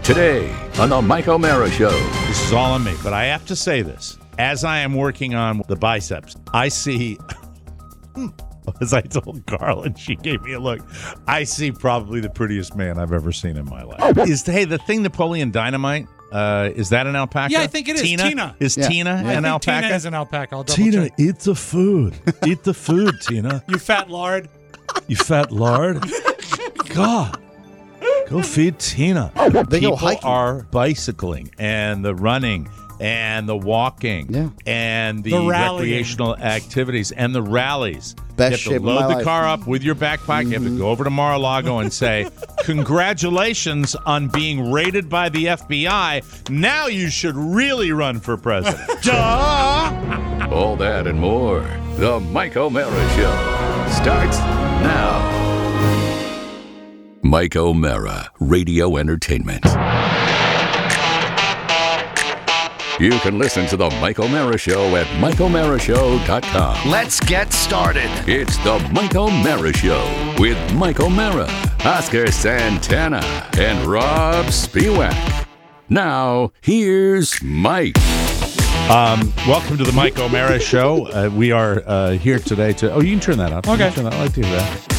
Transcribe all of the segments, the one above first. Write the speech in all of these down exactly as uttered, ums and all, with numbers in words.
Today on the Mike O'Mara Show. This is all on me, but I have to say this. As I am working on the biceps, I see, as I told Carl, and she gave me a look, I see probably the prettiest man I've ever seen in my life. Is, hey, the thing Napoleon Dynamite, uh, is that an alpaca? Yeah, I think it is. Tina? Tina. Is Yeah. Tina I an think alpaca? Tina is an alpaca. I'll double Tina, check. eat the food. Eat the food, Tina. You fat lard. You fat lard. God. Go feed Tina. They People go hiking. are bicycling and the running and the walking Yeah. and the, The rallying. recreational activities and the rallies. Best you have shape to of load my the life. car up with your backpack. You have to go over to Mar-a-Lago and say, congratulations on being raided by the F B I. Now you should really run for president. Duh! All that and more. The Mike O'Mara Show starts now. Mike O'Mara, Radio Entertainment. You can listen to the Mike O'Mara Show at mike o'mara show dot com. Let's get started. It's the Mike O'Mara Show with Mike O'Mara, Oscar Santana, and Rob Spiewak. Now, here's Mike. Um, welcome to the Mike O'Mara Show. Uh, we are uh, here today to... Oh, you can turn that up. You Okay. can turn that. I like to hear that.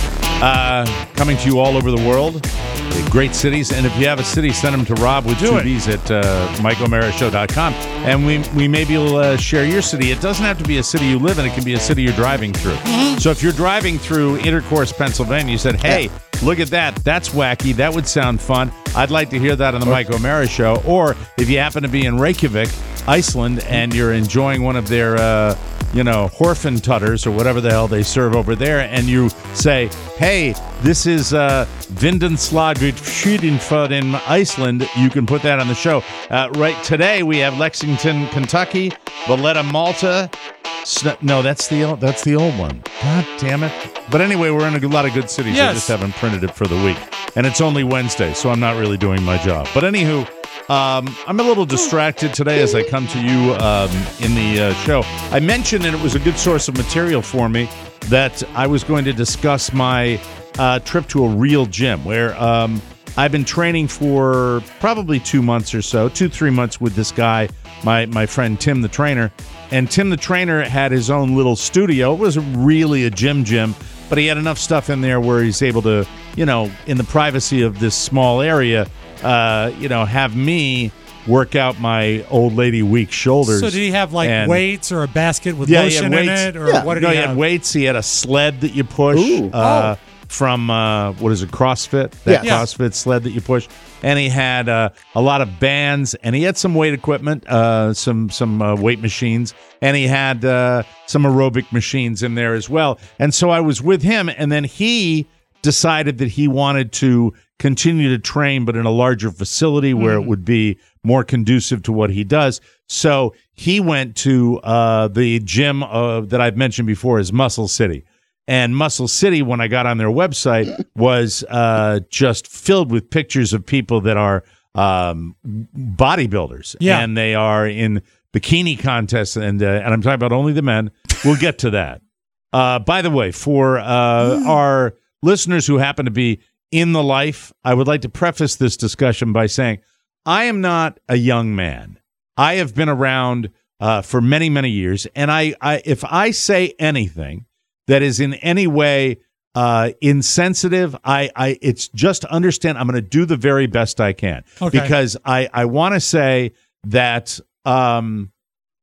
Uh, coming to you all over the world. Great cities. And if you have a city, send them to Rob with Do two it. B's at uh, mike o'mara show dot com. And we, we maybe will uh, share your city. It doesn't have to be a city you live in. It can be a city you're driving through. Mm-hmm. So if you're driving through Intercourse, Pennsylvania, you said, hey, look at that. That's wacky. That would sound fun. I'd like to hear that on the Mike O'Mara Show. Or if you happen to be in Reykjavik, Iceland, and you're enjoying one of their, uh, you know, Horfentutters or whatever the hell they serve over there, and you say, hey, this is uh, Vindenslaget Schudenford in Iceland, you can put that on the show. Uh, right today, we have Lexington, Kentucky, Valletta, Malta. Sn- no, that's the old, that's the old one. God damn it. But anyway, we're in a lot of good cities. I Yes. just haven't printed it for the week. And it's only Wednesday, so I'm not really doing my job. But anywho, um, I'm a little distracted today as I come to you um, in the uh, show. I mentioned, and it was a good source of material for me, that I was going to discuss my uh, trip to a real gym where um, I've been training for probably two months or so, two, three months with this guy, my, my friend Tim the trainer. And Tim the trainer had his own little studio. It wasn't really a gym gym, but he had enough stuff in there where he's able to, you know, in the privacy of this small area, uh, you know, have me work out my old lady weak shoulders. So did he have like And- weights or a basket with Yeah, he had lotion in weights. it, or Yeah. what did no, he he have? had weights. He had a sled that you push Ooh. uh, Oh. from, uh, what is it, CrossFit? That Yeah. CrossFit sled that you push. And he had uh, a lot of bands, and he had some weight equipment, uh, some some uh, weight machines, and he had uh, some aerobic machines in there as well. And so I was with him, and then he decided that he wanted to continue to train, but in a larger facility where it would be more conducive to what he does. So he went to uh, the gym uh, that I've mentioned before, is Muscle City. And Muscle City, when I got on their website, was uh, just filled with pictures of people that are um, bodybuilders. Yeah. And they are in bikini contests. And, uh, and I'm talking about only the men. We'll get to that. Uh, by the way, for uh, our listeners who happen to be in the life, I would like to preface this discussion by saying I am not a young man. I have been around uh, for many, many years. And I, I, if I say anything that is in any way uh, insensitive, I, I, it's just understand I'm going to do the very best I can. Okay. Because I, I want to say that um,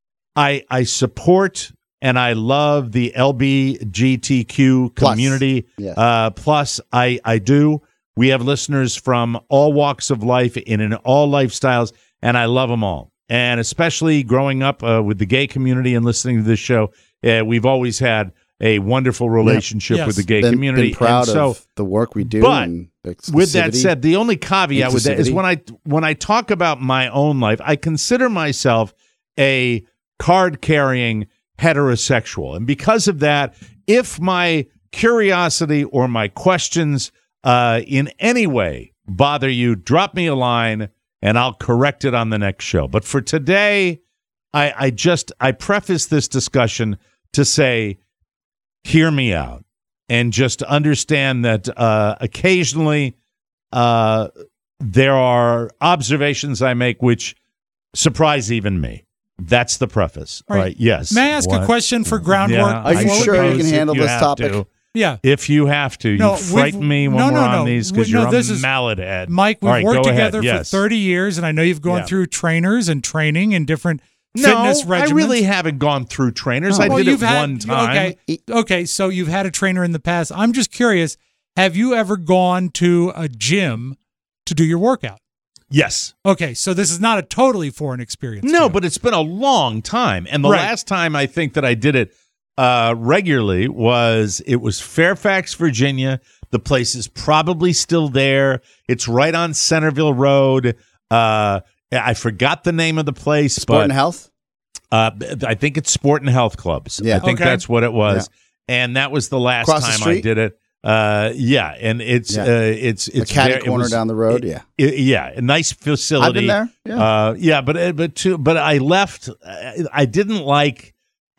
I, I support and I love the L B G T Q Plus. community. Yes. Uh, plus, I, I do. We have listeners from all walks of life and in all lifestyles, and I love them all. And especially growing up uh, with the gay community and listening to this show, uh, we've always had a wonderful relationship Yes. with the gay been, community. Been proud And so, of the work we do. but and with that exclusivity. said, the only caveat with that is Inclusivity. when I when I talk about my own life, I consider myself a card-carrying heterosexual. And because of that, if my curiosity or my questions uh, in any way bother you, drop me a line and I'll correct it on the next show. But for today, I, I just I preface this discussion to say, hear me out and just understand that uh, occasionally uh, there are observations I make which surprise even me. That's the preface. Right. Right. Yes. May I ask What? a question for groundwork? Yeah, Are you I before we sure you go? can handle If you this have topic? to. Yeah. If you have to, No, you frighten we've- me when no, no, we're no. on these because We- no, you're this a is- mallet head. Mike, we've All right, worked go ahead. together Yes. for thirty years, and I know you've gone Yeah. through trainers and training and different No, fitness regimens. I really haven't gone through trainers. Oh. I Well, did you've it had, one time. Okay, okay, so you've had a trainer in the past. I'm just curious, have you ever gone to a gym to do your workout? Yes. Okay, so this is not a totally foreign experience. to No, you. but it's been a long time. And the Right. last time I think that I did it uh, regularly was it was Fairfax, Virginia. The place is probably still there. It's right on Centerville Road. Uh, I forgot the name of the place. Sport but, and Health? Uh, I think it's Sport and Health Clubs. Yeah. I think Okay. that's what it was. And that was the last Across the time I street? did it. Uh, yeah, and it's Yeah. uh, it's The it's catty very- it corner was- down the road, it- yeah. it- yeah, a nice facility. I've been there, yeah. uh, yeah, but uh, but too, but I left. I, I didn't like.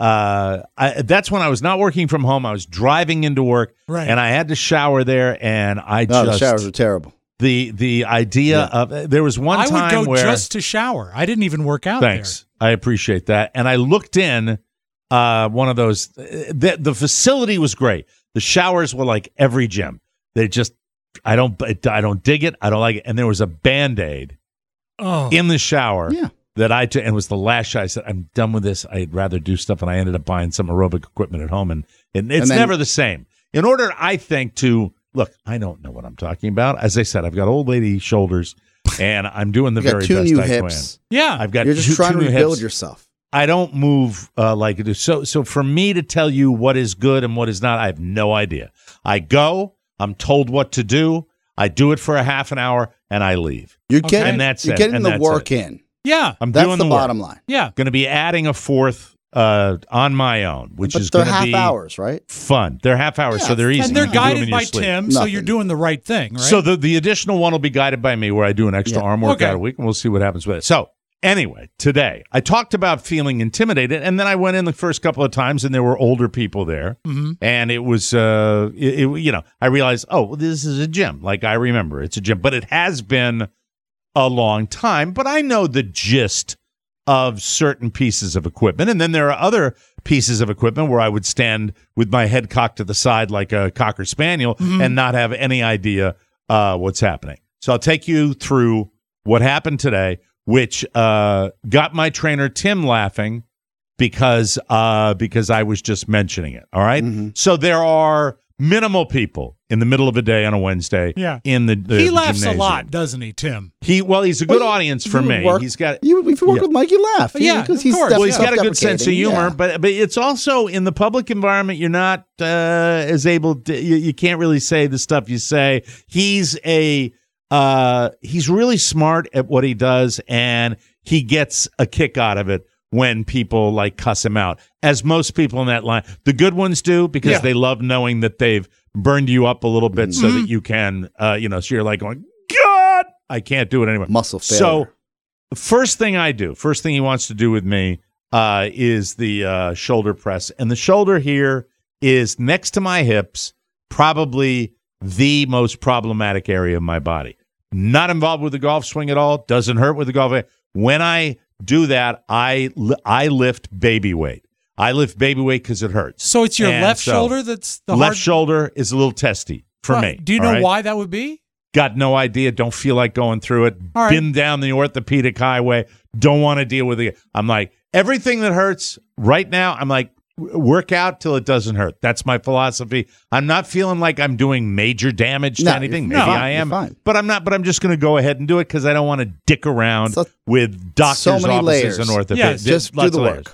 Uh, I, that's when I was not working from home. I was driving into work, Right. and I had to shower there, and I No, just the showers were terrible. the the idea Yeah. of there was one I time would go where just to shower. I didn't even work out thanks, I appreciate that, and I looked in uh, one of those. The, the facility was great. The showers were like every gym. They just I don't I don't dig it. I don't like it. And there was a Band-Aid there. Oh, in the shower Yeah. that I took, and it was the last shot. I said, I'm done with this. I'd rather do stuff. And I ended up buying some aerobic equipment at home. And, and it's And then- never the same. In order, I think, to look, I don't know what I'm talking about. As I said, I've got old lady shoulders, and I'm doing the You very got two best new I hips. yeah. can. I've got You're just two, trying two to new rebuild hips. yourself. I don't move uh, like I do. So, so for me to tell you what is good and what is not, I have no idea. I go, I'm told what to do. I do it for a half an hour, and I leave. You're Okay. getting, And that's you're it. getting And the that's work it. in. yeah. I'm That's doing the, the, work. bottom line. Yeah. Going to be adding a fourth uh, on my own, which But is they're going to half be hours, right? fun. They're half hours, Yeah, so they're easy. And they're You can do them in guided your by sleep. Tim, so Nothing. you're doing the right thing, right? So the, the additional one will be guided by me, where I do an extra Yeah. arm workout Okay. a week, and we'll see what happens with it. So anyway, today I talked about feeling intimidated, and then I went in the first couple of times, and there were older people there, Mhm. and it was, uh, it, it- you know, I realized, oh, well, this is a gym. Like I remember, it's a gym, but it has been a long time. But I know the gist of certain pieces of equipment, and then there are other pieces of equipment where I would stand with my head cocked to the side like a cocker spaniel and not have any idea uh, what's happening. So I'll take you through what happened today, which uh, got my trainer Tim laughing because uh, because I was just mentioning it. All right? Mhm. So there are minimal people in the middle of a day on a Wednesday. Yeah. in the, the he laughs gymnasium. a lot, doesn't he, Tim? He well, he's a good Well, you- audience for you me. work- He's got You, if you work Yeah. with Mike, you laugh. He- Yeah, because of he's course. well, he's got a good sense of self-deprecating. humor, Yeah. but but it's also in the public environment. You're not uh, as able to. You, you can't really say the stuff you say. He's a uh, he's really smart at what he does, and he gets a kick out of it when people like cuss him out, as most people in that line, the good ones do, because Yeah. they love knowing that they've burned you up a little bit, so Mm-hmm. that you can, uh, you know, so you're like going, God, I can't do it anymore. Muscle So failure. the first thing I do, first thing he wants to do with me uh, is the uh, shoulder press. And the shoulder here is next to my hips, probably the most problematic area of my body. Not involved with the golf swing at all. Doesn't hurt with the golf. When I do that, I, li- I lift baby weight. I lift baby weight because it hurts. So it's your And left so shoulder that's the left hard. shoulder is a little testy for Right. me. Do you all know right? why that would be? Got no idea. Don't feel like going through it. All right. Been down the orthopedic highway. Don't want to deal with it. I'm like, everything that hurts right now, I'm like, w- work out till it doesn't hurt. That's my philosophy. I'm not feeling like I'm doing major damage to No, anything. you're Maybe fine. I You're am. fine. But I'm not. But I'm just going to go ahead and do it because I don't want to dick around So- with doctors' so many offices layers. and orthopedics. Yes, Just do Lots the of layers. work.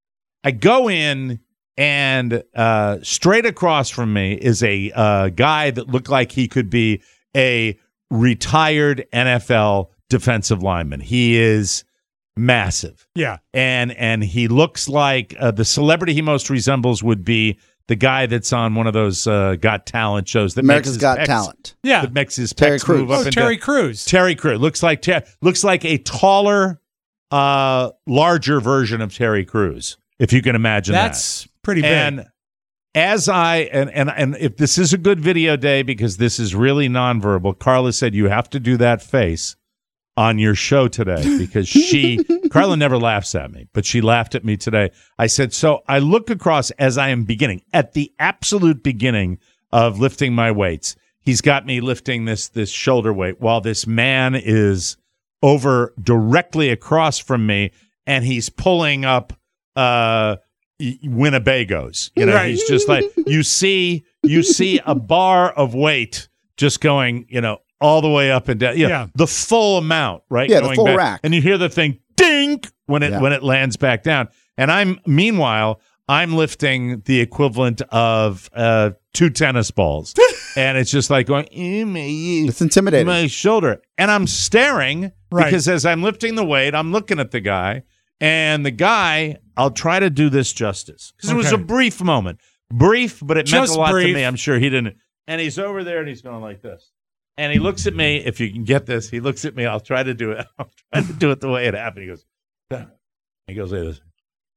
I go in, and uh, straight across from me is a uh, guy that looked like he could be a retired N F L defensive lineman. He is massive, Yeah. and and he looks like uh, the celebrity he most resembles would be the guy that's on one of those uh, Got Talent shows that America's makes his Got pecs- Talent. Yeah. that makes his Terry pecs Crews. move up Oh, and Terry down. Crews. Terry Crews looks like Ter- looks like a taller, uh, larger version of Terry Crews, if you can imagine that. That's pretty big. And as I and and and if this is a good video day because this is really nonverbal, Carla said you have to do that face on your show today because she Carla never laughs at me, but she laughed at me today. I said, so I look across as I am beginning at the absolute beginning of lifting my weights. He's got me lifting this this shoulder weight while this man is over directly across from me, and he's pulling up uh, Winnebagos. You know, Right. he's just like you see you see a bar of weight just going, you know, all the way up and down. Yeah, Yeah. the full amount, right? Yeah, the Going full back. rack. And you hear the thing dink when it Yeah. when it lands back down. And I'm meanwhile, I'm lifting the equivalent of uh, two tennis balls. And it's just like going, "Eh, my, It's intimidating. my shoulder. And I'm staring Right. because as I'm lifting the weight, I'm looking at the guy. And the guy, I'll try to do this justice because it was Okay. a brief moment. Brief, but it meant Just a lot brief. to me. I'm sure he didn't. And he's over there and he's going like this. And he looks at me. If you can get this, he looks at me. I'll try to do it. I'll try to do it the way it happened. He goes, he goes like this.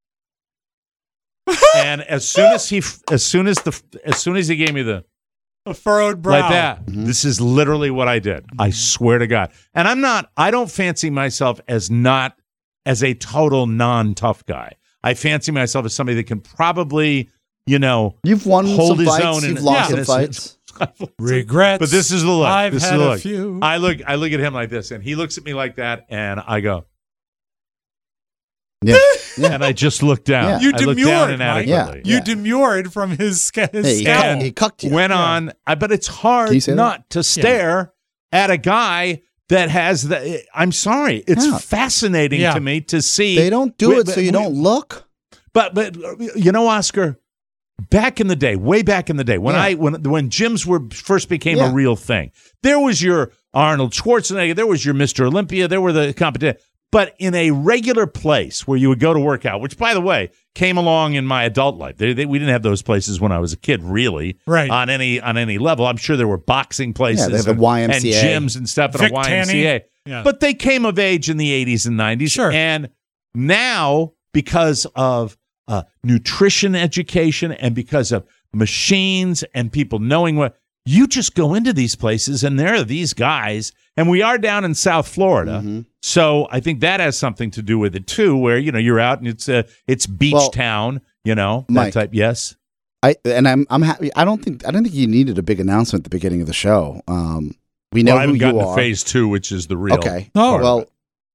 And as soon as he, as soon as the, as soon as he gave me the, A furrowed brow. like that. This is literally what I did. I swear to God. And I'm not, I don't fancy myself as not, as a total non-tough guy. I fancy myself as somebody that can probably, you know, You've won hold some his fights. own. You've in- lost yeah, some in a sense. fights. Regrets. But this is the look. I've this had is the a look. few. I look, I look at him like this, and he looks at me like that, and I go, Yeah. yeah. and I just look down. Yeah. You I look demurred, down Mike. inadequately. You Yeah. demurred from his, sca- his Hey, he, scowl. cucked, he cucked you. Went Yeah. on, I, but it's hard Can you say that? not to stare at a guy that has the. I'm sorry, it's Yeah. fascinating Yeah. to me to see. They don't do Wait, it so but you we- don't look. But but you know, Oscar, back in the day, way back in the day, when Yeah. I when when gyms were first became Yeah. a real thing, there was your Arnold Schwarzenegger, there was your Mister Olympia, there were the competition. But in a regular place where you would go to work out, which, by the way, came along in my adult life. They, they, we didn't have those places when I was a kid, really, Right. on any on any level. I'm sure there were boxing places Yeah, they have a and, Y M C A. and gyms and stuff and Vic a Y M C A. Tanny. Yeah. But they came of age in the eighties and nineties. Sure. And now, because of uh, nutrition education and because of machines and people knowing what, you just go into these places and there are these guys. And we are down in South Florida. Mhm. So I think that has something to do with it, too, where, you know, you're out and it's a, it's beach Well, town, you know, that Mike, type. Yes. I and I'm I'm happy. I don't think I don't think you needed a big announcement at the beginning of the show. Um, we know Well, I who haven't gotten you to are. phase two, which is the real. Okay. Oh. part of Well, it.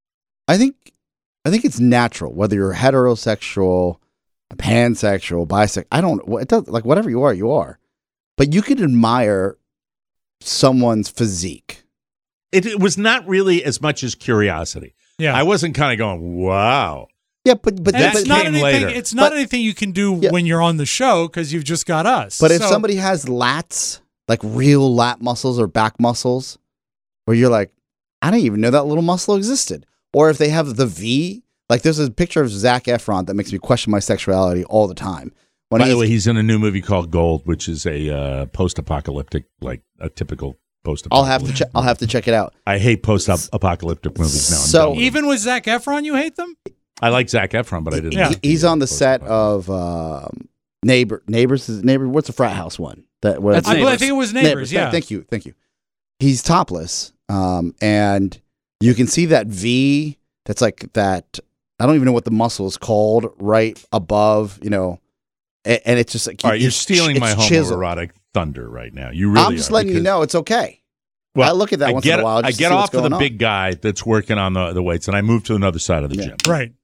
I think I think it's natural whether you're heterosexual, pansexual, bisexual. I don't. It does like whatever you are, you are. But you could admire someone's physique. It, it was not really as much as curiosity. Yeah. I wasn't kind of going, wow. Yeah, but but And that it's but, not came anything. later. It's not But- anything you can do Yeah. when you're on the show because you've just got us. but if So- somebody has lats, like real lat muscles or back muscles, where you're like, I didn't even know that little muscle existed. Or if they have the V, like there's a picture of Zac Efron that makes me question my sexuality all the time. When By the he's- way, he's in a new movie called Gold, which is a uh, post-apocalyptic, like a typical post-apocalyptic. I'll have to check. I'll have to check it out. I hate post-apocalyptic movies now. I'm So- done with them. even with Zac Efron, you hate them? I like Zac Efron, but I didn't. Yeah. like He- he's the, uh, on the set post-apocalyptic. of um, Neighbor. Neighbors. is- Neighbor. What's the frat house one? That where That's I, Neighbors. I think it was Neighbors. Th- yeah. Thank you. Thank you. He's topless, um, and you can see that V. That's like that. I don't even know what the muscle is called. Right above, you know, and, and it's just like All right, you're it's stealing ch- my it's chiseled. homoerotic thunder right now. You really I'm just are, letting you because- know it's okay. Well, I look at that I once get, in a while. I Just to get see off what's of the going on. big guy that's working on the, the weights, and I move to another side of the Yeah. gym. Right.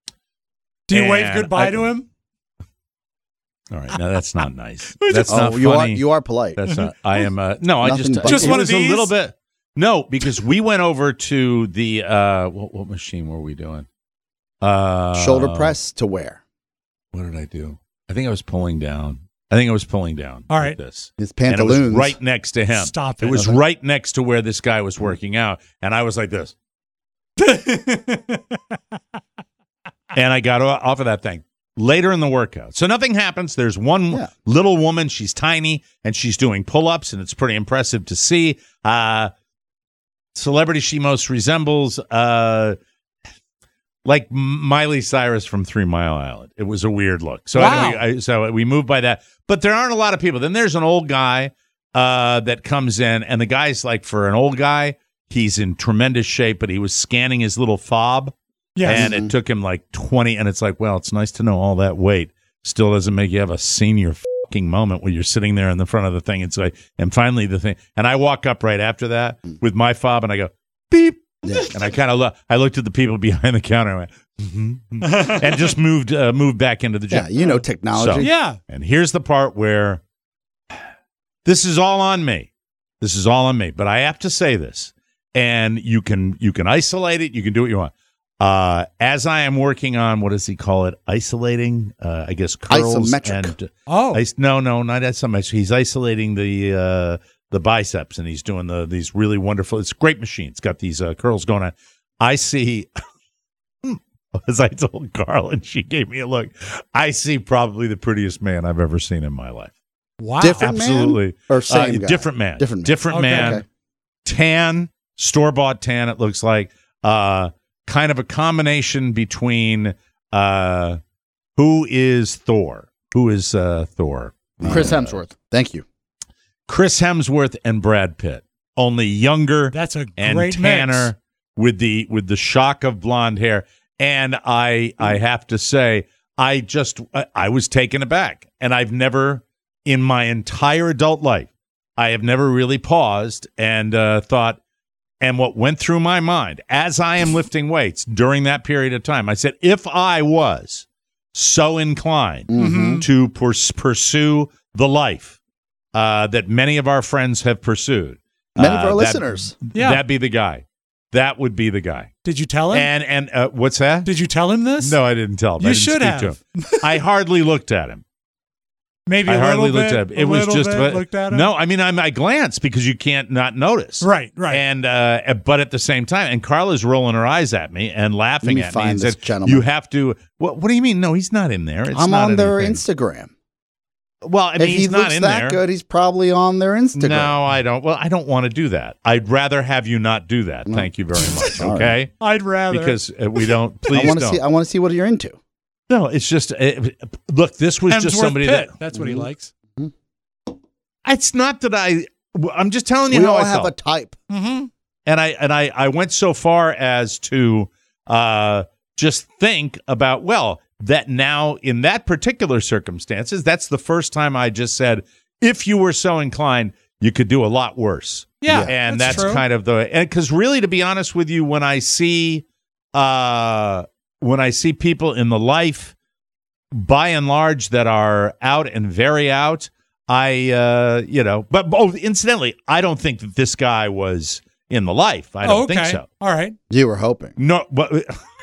Do you wave And goodbye I- to him? All right, now that's not nice. That's Oh, not you funny. are you are polite. That's not. I am. Uh, no, I Nothing just but- Just it one of was a little these? bit. No, because we went over to the uh, what, what machine were we doing? Uh, Shoulder press to where? What did I do? I think I was pulling down. I think I was pulling down. All like right. this, His and it pantaloons. was right next to him. Stop It it. was right next to where this guy was working out, and I was like this, and I got o- off of that thing later in the workout. So nothing happens. There's one Yeah. little woman. She's tiny, and she's doing pull-ups, and it's pretty impressive to see. Uh, celebrity she most resembles. Uh, like Miley Cyrus from Three Mile Island. It was a weird look. So Wow. anyway, I, so we moved by that. But there aren't a lot of people. Then there's an old guy uh, that comes in, and the guy's like, for an old guy, he's in tremendous shape, but he was scanning his little fob, Yes. and it took him like twenty. And it's like, well, it's nice to know all that weight still doesn't make you have a senior fucking moment where you're sitting there in the front of the thing. It's like, and finally the thing, and I walk up right after that with my fob, and I go beep. Yeah. And I kind of look. I looked at the people behind the counter and went, mm-hmm, and just moved uh, moved back into the gym. Yeah, you know technology. So, yeah. And here's the part where this is all on me. This is all on me. But I have to say this, and you can you can isolate it. You can do what you want. Uh, as I am working on, what does he call it? Isolating, uh, I guess, curls Isometric. and Oh. is- no, no, not isometric. He's isolating the. Uh, the biceps, and he's doing the these really wonderful, it's a great machine. It's got these uh, curls going on. I see, as I told Carl, and she gave me a look, I see probably the prettiest man I've ever seen in my life. Wow. Different Absolutely. man? Or same Uh, guy? different man. Different man. Different Okay. man. Okay. Tan, store-bought tan, it looks like. Uh, kind of a combination between, uh, who is Thor? Who is uh, Thor? Chris Hemsworth. Thank you. Chris Hemsworth and Brad Pitt, only younger That's a and great tanner mix. with the with the shock of blonde hair. And I I have to say, I just I, I was taken aback, and I've never in my entire adult life, I have never really paused and uh, thought. And what went through my mind as I am lifting weights during that period of time, I said, if I was so inclined Mhm. to pers- pursue the life Uh, that many of our friends have pursued. Many of Uh, our that- listeners. Yeah. That'd be the guy. That would be the guy. Did you tell him? And and uh, what's that? Did you tell him this? No, I didn't tell him. You I didn't should speak have. To him. I hardly looked at him. Maybe I a hardly little looked bit. at him. a It was little just bit, but- looked at him. no. I mean, I'm, I glanced because you can't not notice. Right, right. And uh, but at the same time, and Carla's rolling her eyes at me and laughing Let me at me find and this said, gentleman. "You have to." What, what do you mean? No, he's not in there. It's I'm not on their anything. Instagram. Well, I mean, if he he's not looks in that there. good, he's probably on their Instagram. No, I don't. Well, I don't want to do that. I'd rather have you not do that. No. Thank you very much. All Okay, I'd rather. because uh, we don't. Please I want to don't. see. I want to see what you're into. no, it's just uh, look. This was just Hemsworth somebody Pitt. that. That's what he likes. It's not that I. I'm just telling you We how all I have felt. a type. Mm-hmm. and I and I I went so far as to uh, just think about well that now in that particular circumstances, that's the first time I just said if you were so inclined, you could do a lot worse. Yeah, and that's that's, true. kind of the and because really, to be honest with you, when I see uh, when I see people in the life, by and large, that are out and very out, I uh, you know, but oh, incidentally, I don't think that this guy was in the life. I don't oh, okay. think so. All right. You were hoping. No, but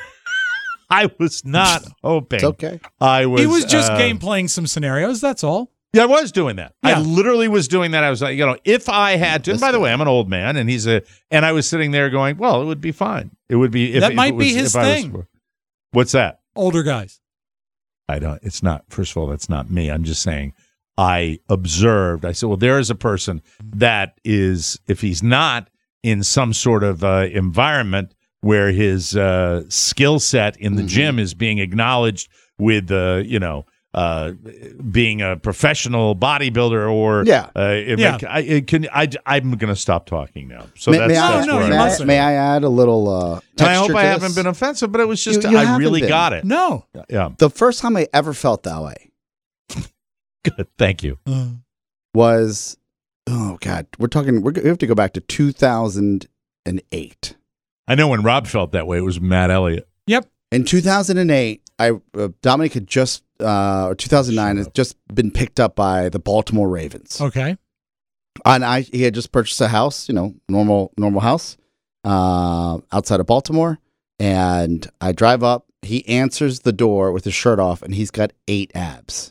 I was not hoping. It's okay. I was. he was just uh, game playing some scenarios. That's all. Yeah, I was doing that. I Yeah. literally was doing that. I was like, you know, if I had to. And by the way, I'm an old man, and he's a. And I was sitting there going, well, it would be fine. It would be. If, That if might it be was- his if I was- thing. what's that? Older guys. I don't. It's not. First of all, that's not me. I'm just saying. I observed. I said, well, there is a person that is, if he's not in some sort of uh, environment where his uh, skill set in the Mhm. gym is being acknowledged with, uh, you know, uh, being a professional bodybuilder or Yeah. uh, it, Yeah. I, it can. I, I'm going to stop talking now. So may, that's, may I, that's No, no, where you may, I I, mustn't. may I add a little uh, And I texture hope to I this? haven't been offensive, but it was just You- you I haven't really been. got it. No. Yeah, The first time I ever felt that way good. Thank you. Uh, was, oh God, we're talking. We're, we have to go back to two thousand eight. I know when Rob felt that way, it was Matt Elliott. yep. In two thousand eight, I uh, Dominic had just, uh, or two thousand nine, Shut had just been picked up by the Baltimore Ravens. Okay. And I, he had just purchased a house, you know, normal, normal house, uh, outside of Baltimore. And I drive up. He answers the door with his shirt off, and he's got eight abs.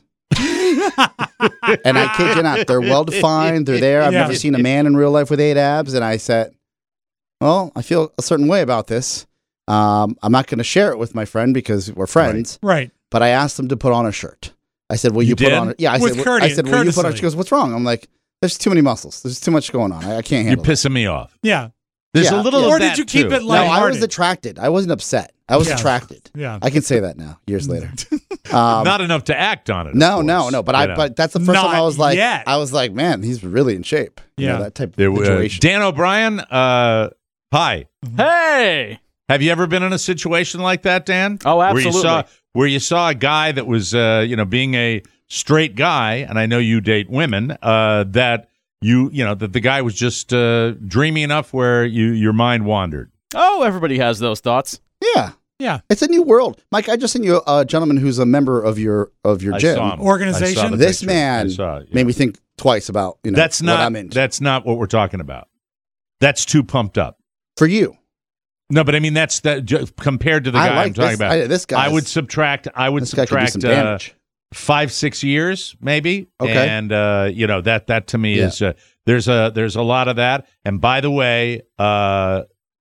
And I kid you not, they're well defined. They're there. I've Yeah. never seen a man in real life with eight abs. And I said, well, I feel a certain way about this. Um, I'm not going to share it with my friend because we're friends. Right. But I asked him to put on a shirt. I said, "Will you, You put did? on?" A, yeah, I With said. courte- I said, "Will you put on?" courtesy. She goes, "What's wrong?" I'm like, "There's too many muscles. There's too much going on. I, I can't You're handle it." pissing me off. Yeah. There's Yeah, a little yeah. of Or did that, you keep too. it No, I was lighthearted? attracted. I wasn't upset. I was Yeah. attracted. Yeah. I can say that now, years later. Um, Not enough to act on it. of no, no, course, no. But you I. know. But that's the first time I Not was like, yet. I was like, man, he's really in shape. You know, Yeah. that type There of were- situation. Dan O'Brien, uh, hi. Hey. Have you ever been in a situation like that, Dan? Oh, Where you absolutely. saw where you saw a guy that was, uh, you know, being a straight guy, and I know you date women, uh, that you, you know, that the guy was just uh, dreamy enough where you your mind wandered. Oh, everybody has those thoughts. Yeah, Yeah. it's a new world, Mike. I just sent you a gentleman who's a member of your of your I gym. saw him. Organization? I saw the This picture. man I saw it, yeah. made me think twice about you know That's what not I'm into. that's not what we're talking about. That's too pumped up. For you. No, but I mean that's that ju- compared to the I guy like I'm talking this- about. I- this guy I would is- subtract. I would This guy could do subtract some uh, damage. five, six years, maybe. Okay. And uh, you know that that to me Yeah. is uh, there's a there's a lot of that. And by the way, uh,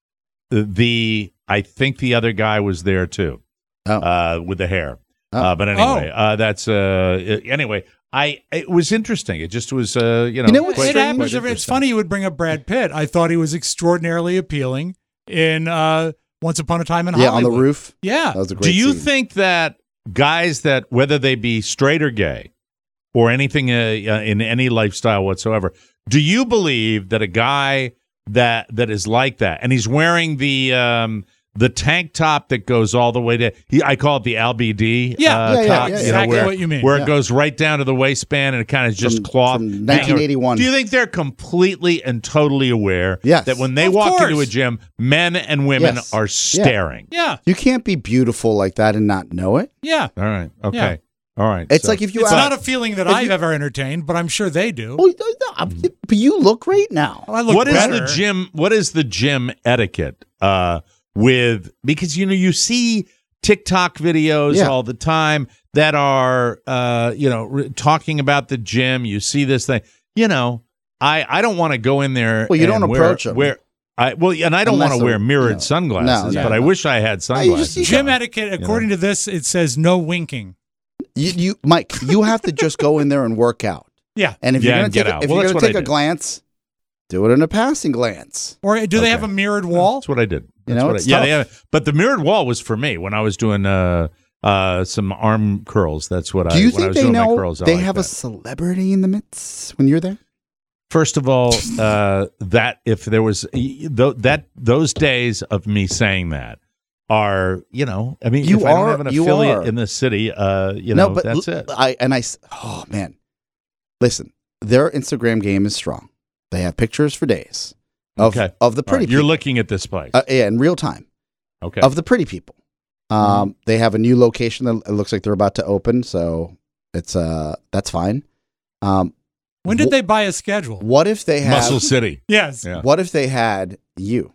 the I think the other guy was there too, Oh. uh, with the hair. Oh. Uh, but anyway, uh, that's uh, anyway. I it was interesting. It just was uh, you know. You know what's quite- It strange? happens. quite It's interesting. funny you would bring up Brad Pitt. I thought he was extraordinarily appealing in uh, Once Upon a Time in Yeah, Hollywood. on the roof. Yeah. That was a great Do you scene. think that guys that whether they be straight or gay or anything uh, uh, in any lifestyle whatsoever, do you believe that a guy that that is like that and he's wearing the um, the tank top that goes all the way to he, I call it the L B D Yeah, uh, yeah, yeah, top, yeah, you know, exactly where, what you mean. where Yeah. it goes right down to the waistband and it kind of just From- cloth. from hanging nineteen over. eighty-one. Do you think they're completely and totally aware Yes. that when they Of walk into a course. gym, men and women Yes. are staring? Yeah. You can't be beautiful like that and not know it. Yeah. All right. Okay. Yeah. All right. It's So- like if you It's ask- not a feeling that if I've you- ever entertained, but I'm sure they do. Well, no, but you look great now. I look what is better. the gym? What is the gym etiquette uh, with? Because you know you see TikTok videos Yeah. all the time that are uh, you know re- talking about the gym. You see this thing. You know, I I don't want to go in there. Well, you don't and wear- approach 'em. Wear, I well, and I don't Unless want to wear they're, mirrored you know, sunglasses, no, but no, I no. wish I had you just- sunglasses. you Gym on. etiquette, according to this, it says no winking. You, you, Mike, you have to just go in there and work out. Yeah. And if Yeah, you're and going to get take, out. a, if Well, you're that's gonna what I take a did. glance, do it in a passing glance. Or do they have Okay. a mirrored wall? That's what I did. You That's know, what it's I, yeah, tough. they have, but the mirrored wall was for me when I was doing uh, uh, some arm curls. That's what Do I. you when I think was they doing my know curls, I they like have a that. celebrity in the midst when you're there? First of all, uh, that if there was th- that those days of me saying that are, you know, I mean, You if I don't are- have an you affiliate are. in this city, uh, you know, no, but that's l- it. I and I. s- Oh man, listen, their Instagram game is strong. They have pictures for days of Okay. of the All pretty. right, you're people. looking at this place. uh, yeah, in real time okay. of the pretty people. Um, They have a new location that it looks like they're about to open, so it's uh that's fine. Um, When did wh- they buy a schedule? What if they have? Muscle City. Yes. Yeah. What if they had you?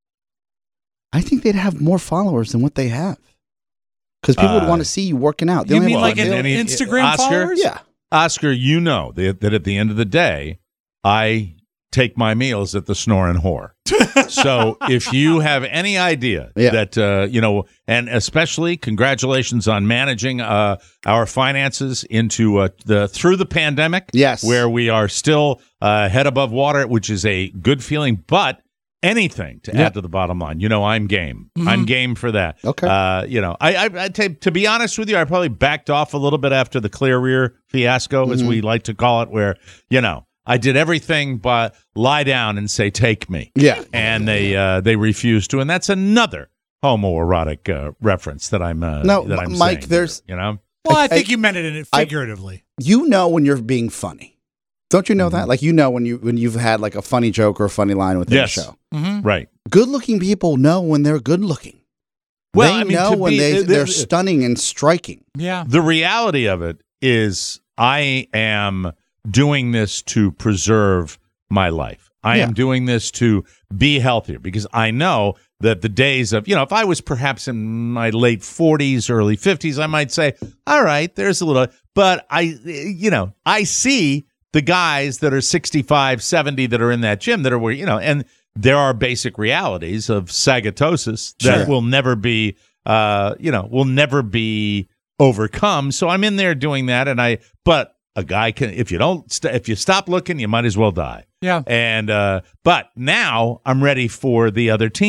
I think they'd have more followers than what they have, because people would Uh, want to see you working out. They You only mean have- like they an only- any- Instagram Oscar? followers? yeah. Oscar, you know that, that at the end of the day, I take my meals at the Snoring Whore. So if you have any idea Yeah. that, uh, you know, and especially congratulations on managing uh, our finances into uh, the through the pandemic, Yes. where we are still uh, head above water, which is a good feeling, but anything to Yeah. add to the bottom line, you know, I'm game. I'm game for that. Okay. Uh, you know, I, I, I take, to be honest with you, I probably backed off a little bit after the clear rear fiasco, as we like to call it, where, you know, I did everything but lie down and say, take me. Yeah. And they, uh, they refused to. And that's another homoerotic uh, reference that I'm, uh, No, that I'm M- Mike, saying there's- here, you know, Well, I, I- think I- you meant it in it I- figuratively. You know when you're being funny. Don't you know Mm-hmm. that? Like you know when you when you've had like a funny joke or a funny line within Yes. the show. Mm-hmm. right. Good looking people know when they're good looking. Well, they I mean, know to when be- they uh, they're the- stunning and striking. Yeah. The reality of it is I am doing this to preserve my life. I Yeah. am doing this to be healthier because I know that the days of, you know, if I was perhaps in my late forties, early fifties, I might say, all right, there's a little, but I, you know, I see the guys that are sixty-five, seventy that are in that gym that are where, you know, and there are basic realities of sagitosis that Sure. will never be, uh, you know, will never be overcome. So I'm in there doing that. And I, but a guy can, if you don't, st- if you stop looking, you might as well die. Yeah. And, uh, but now I'm ready for the other team.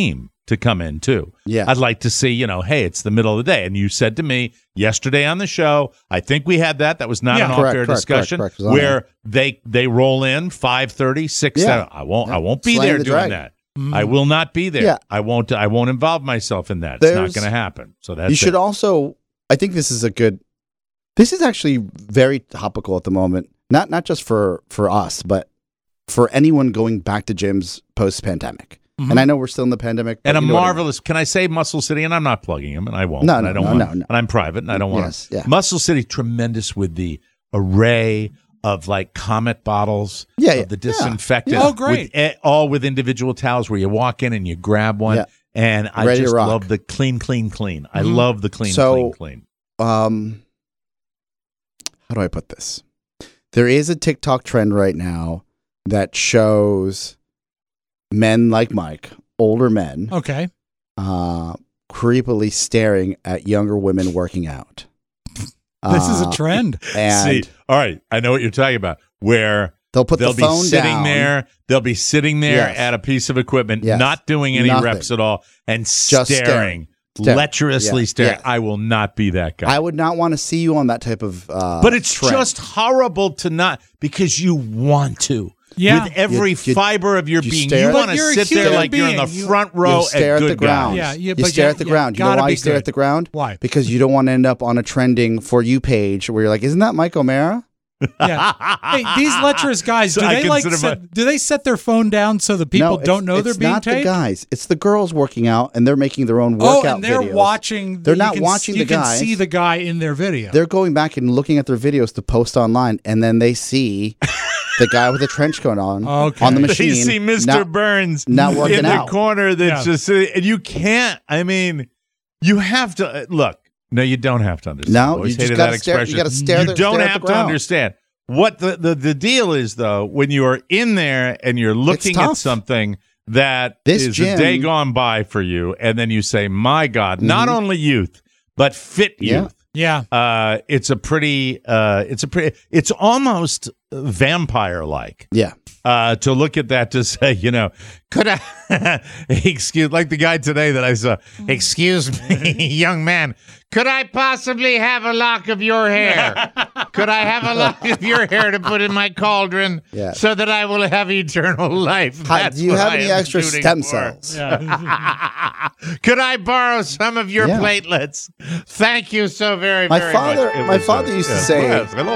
to come in too. Yeah. I'd like to see, you know, hey, it's the middle of the day. And you said to me yesterday on the show, I think we had that. That was not Yeah. an Correct, off-air correct, discussion correct, correct. It was on where they they roll in five thirty, six, Yeah. seven. I won't I won't be Slaying there the doing dragon. that. Mm. I will not be there. Yeah. I won't I won't involve myself in that. It's not There's- going to happen. So that's You should it. also, I think this is a good, this is actually very topical at the moment. Not not just for, for us, but for anyone going back to gyms post-pandemic. Mhm. And I know we're still in the pandemic. but And a you know what I mean. marvelous, can I say Muscle City? And I'm not plugging him, and I won't. No, and no, I don't no, want, no, no. And I'm private, and I don't want Yes, to. yeah. Muscle City, tremendous with the array of like Comet bottles, Yeah, of yeah, the yeah. disinfectant. Yeah. Oh, great. With, eh, all with individual towels where you walk in and you grab one. Yeah. And I Ready to just rock. love the clean, clean, clean. I Mhm. love the clean, So- clean, clean. Um, how do I put this? There is a TikTok trend right now that shows men like Mike, older men, Okay. uh, creepily staring at younger women working out. This is a Uh, trend. And See, all right, I know what you're talking about. Where they'll put they'll the phone be sitting down. there. They'll be sitting there Yes. at a piece of equipment, Yes. not doing any Nothing. reps at all, and Just staring, staring. Staring. lecherously Yeah. staring. Yes. I will not be that guy. I would not want to see you on that type of. Uh, but it's trend. just horrible to not because you want to. Yeah. With every You- you- fiber of your you being, stare you at- want But to you're a sit there human like you're in the being. You- front row You stare at at Good the ground. Guys. Yeah, yeah, you but stare you- at the yeah, ground. You know gotta why be you stare good. at the ground? Why? Because you don't want to end up on a trending For You page where you're like, isn't that Mike O'Mara? Yeah. Hey, these lecherous guys, do So I they like consider set, do they set their phone down so the people no, don't it's- know they're it's being not taped? the guys. It's the girls working out and they're making their own Oh, workout and they're videos. watching. They're you not can- watching you the guys. can see the guy in their video. They're going back and looking at their videos to post online, and then they see the guy with the trench coat on Okay. on the You machine. see Mister not- Burns not working in the out. corner that's Yeah. just sitting, and you can't. I mean, you have to uh, look. No, you don't have to understand. No, I always you just hated gotta that stare- you expression. gotta stare You the- don't stare at have the to ground. understand what the, the the deal is, though. When you are in there and you're looking at tough. something that This is gym- a day gone by for you, and then you say, "My God, not only youth, but fit Yeah. youth." yeah. Uh, it's a pretty. Uh, it's a pretty. It's almost vampire like. Yeah. Uh, to look at that to say, you know, could I, excuse, like the guy today that I saw, excuse me, young man, could I possibly have a lock of your hair? Could I have a lock of your hair to put in my cauldron Yeah. so that I will have eternal life? Hi, That's do you what have I any am extra shooting stem for. cells? Could I borrow some of your Yeah. platelets? Thank you so very, My very father- much. It my was father used to say- yes, hello,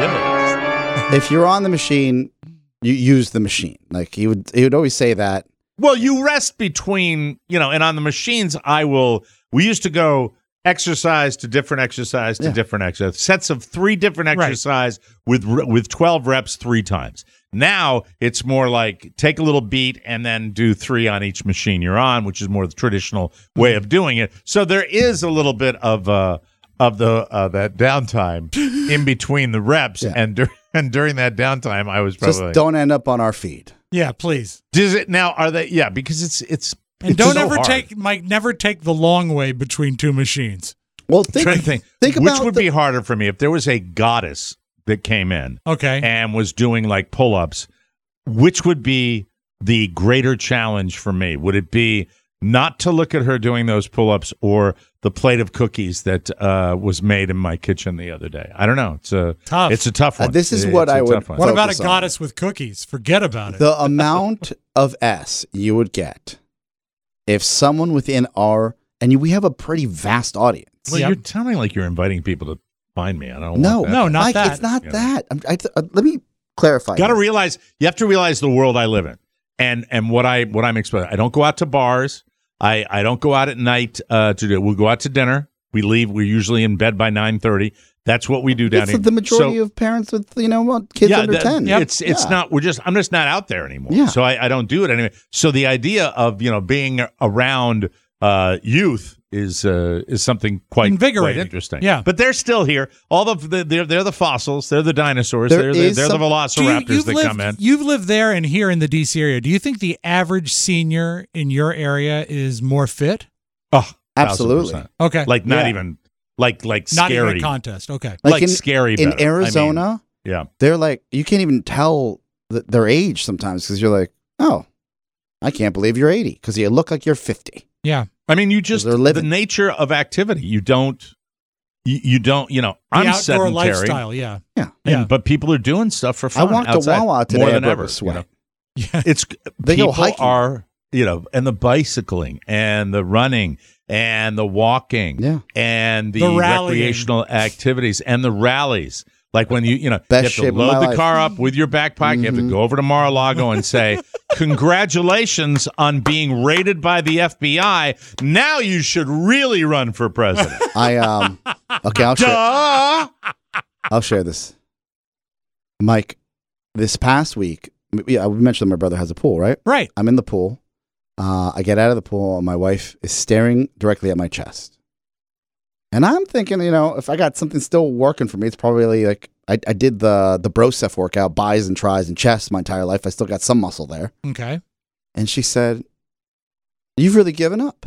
yes. If you're on the machine, you use the machine. Like he would, he would always say that. Well, you rest between, you know, and on the machines, I will, we used to go exercise to different exercise to Yeah. different exercise, sets of three different Right. exercise with with twelve reps three times. Now it's more like take a little beat and then do three on each machine you're on, which is more the traditional way of doing it. So there is a little bit of uh of the uh, that downtime in between the reps, Yeah. and dur- and during that downtime, I was Just probably don't end up on our feed. Yeah, please. Does it now? Are they? Yeah, because it's it's And it's don't so ever hard. take Mike. Never take the long way between two machines. Well, I'm think, trying to think. think Which about would the- be harder for me if there was a goddess that came in Okay. and was doing like pull-ups. Which would be the greater challenge for me? Would it be not to look at her doing those pull-ups or the plate of cookies that uh, was made in my kitchen the other day? I don't know. It's a Tough. It's a tough Uh, one. this is It's what a I would- tough one. What about a focus on. goddess with cookies? Forget about it. the amount of S you would get if someone within our and you, we have a pretty vast audience. Well, Yep. you're sounding like you're inviting people to find me. I don't No, want that. No, not Mike, that. it's not Yeah. that. I'm, I, uh, let me clarify. Got to this. realize you have to realize the world I live in, and and what I what I'm exposed. I don't go out to bars. I I don't go out at night uh, to do. We'll go out to dinner. We leave. We're usually in bed by nine thirty. That's what we do down It's here. the majority So- of parents with you know what kids yeah, under that- ten. It's it's Yeah. not. We're just. I'm just not out there anymore. Yeah. So I, I don't do it anyway. So the idea of you know being around uh, youth is uh, is something quite Invigorating. quite interesting. Yeah. But they're still here. All the the- they're they're the fossils. They're the dinosaurs. There they're the, is they're some- the Do you- velociraptors you've that lived, come in. You've lived there and here in the D C area. Do you think the average senior in your area is more fit? Oh, Absolutely. one thousand percent. Okay. Like not Yeah. even like like Not scary. even a contest. Okay. like, in, scary in better. I mean, Arizona. yeah. They're like you can't even tell th- their age sometimes because you're like, oh, I can't believe you're eighty because you look like you're fifty. Yeah. I mean, you just they're the living. nature of activity. You don't. You, you don't. You know, The I'm outdoor sedentary. lifestyle, yeah. Yeah. And, Yeah. But people are doing stuff for I fun. walked outside, to Wawa today. more I than broke ever. a sweat. You know? Yeah. It's They go people hiking. are, you know, and the bicycling and the running and the walking Yeah. and the, The rallying. recreational activities and the rallies. Like when you, you know, Best you have shape to of my load the life. car up with your backpack. You have to go over to Mar-a-Lago and say, congratulations on being raided by the F B I. Now you should really run for president. I um. Okay, I'll share. Duh! I'll share this. Mike, this past week, yeah, we mentioned my brother has a pool, right? Right. I'm in the pool. Uh, I get out of the pool, and my wife is staring directly at my chest. And I'm thinking, you know, if I got something still working for me, it's probably like I, I did the the Broseph workout, buys and tries and chest my entire life. I still got some muscle there. Okay. And she said, "You've really given up."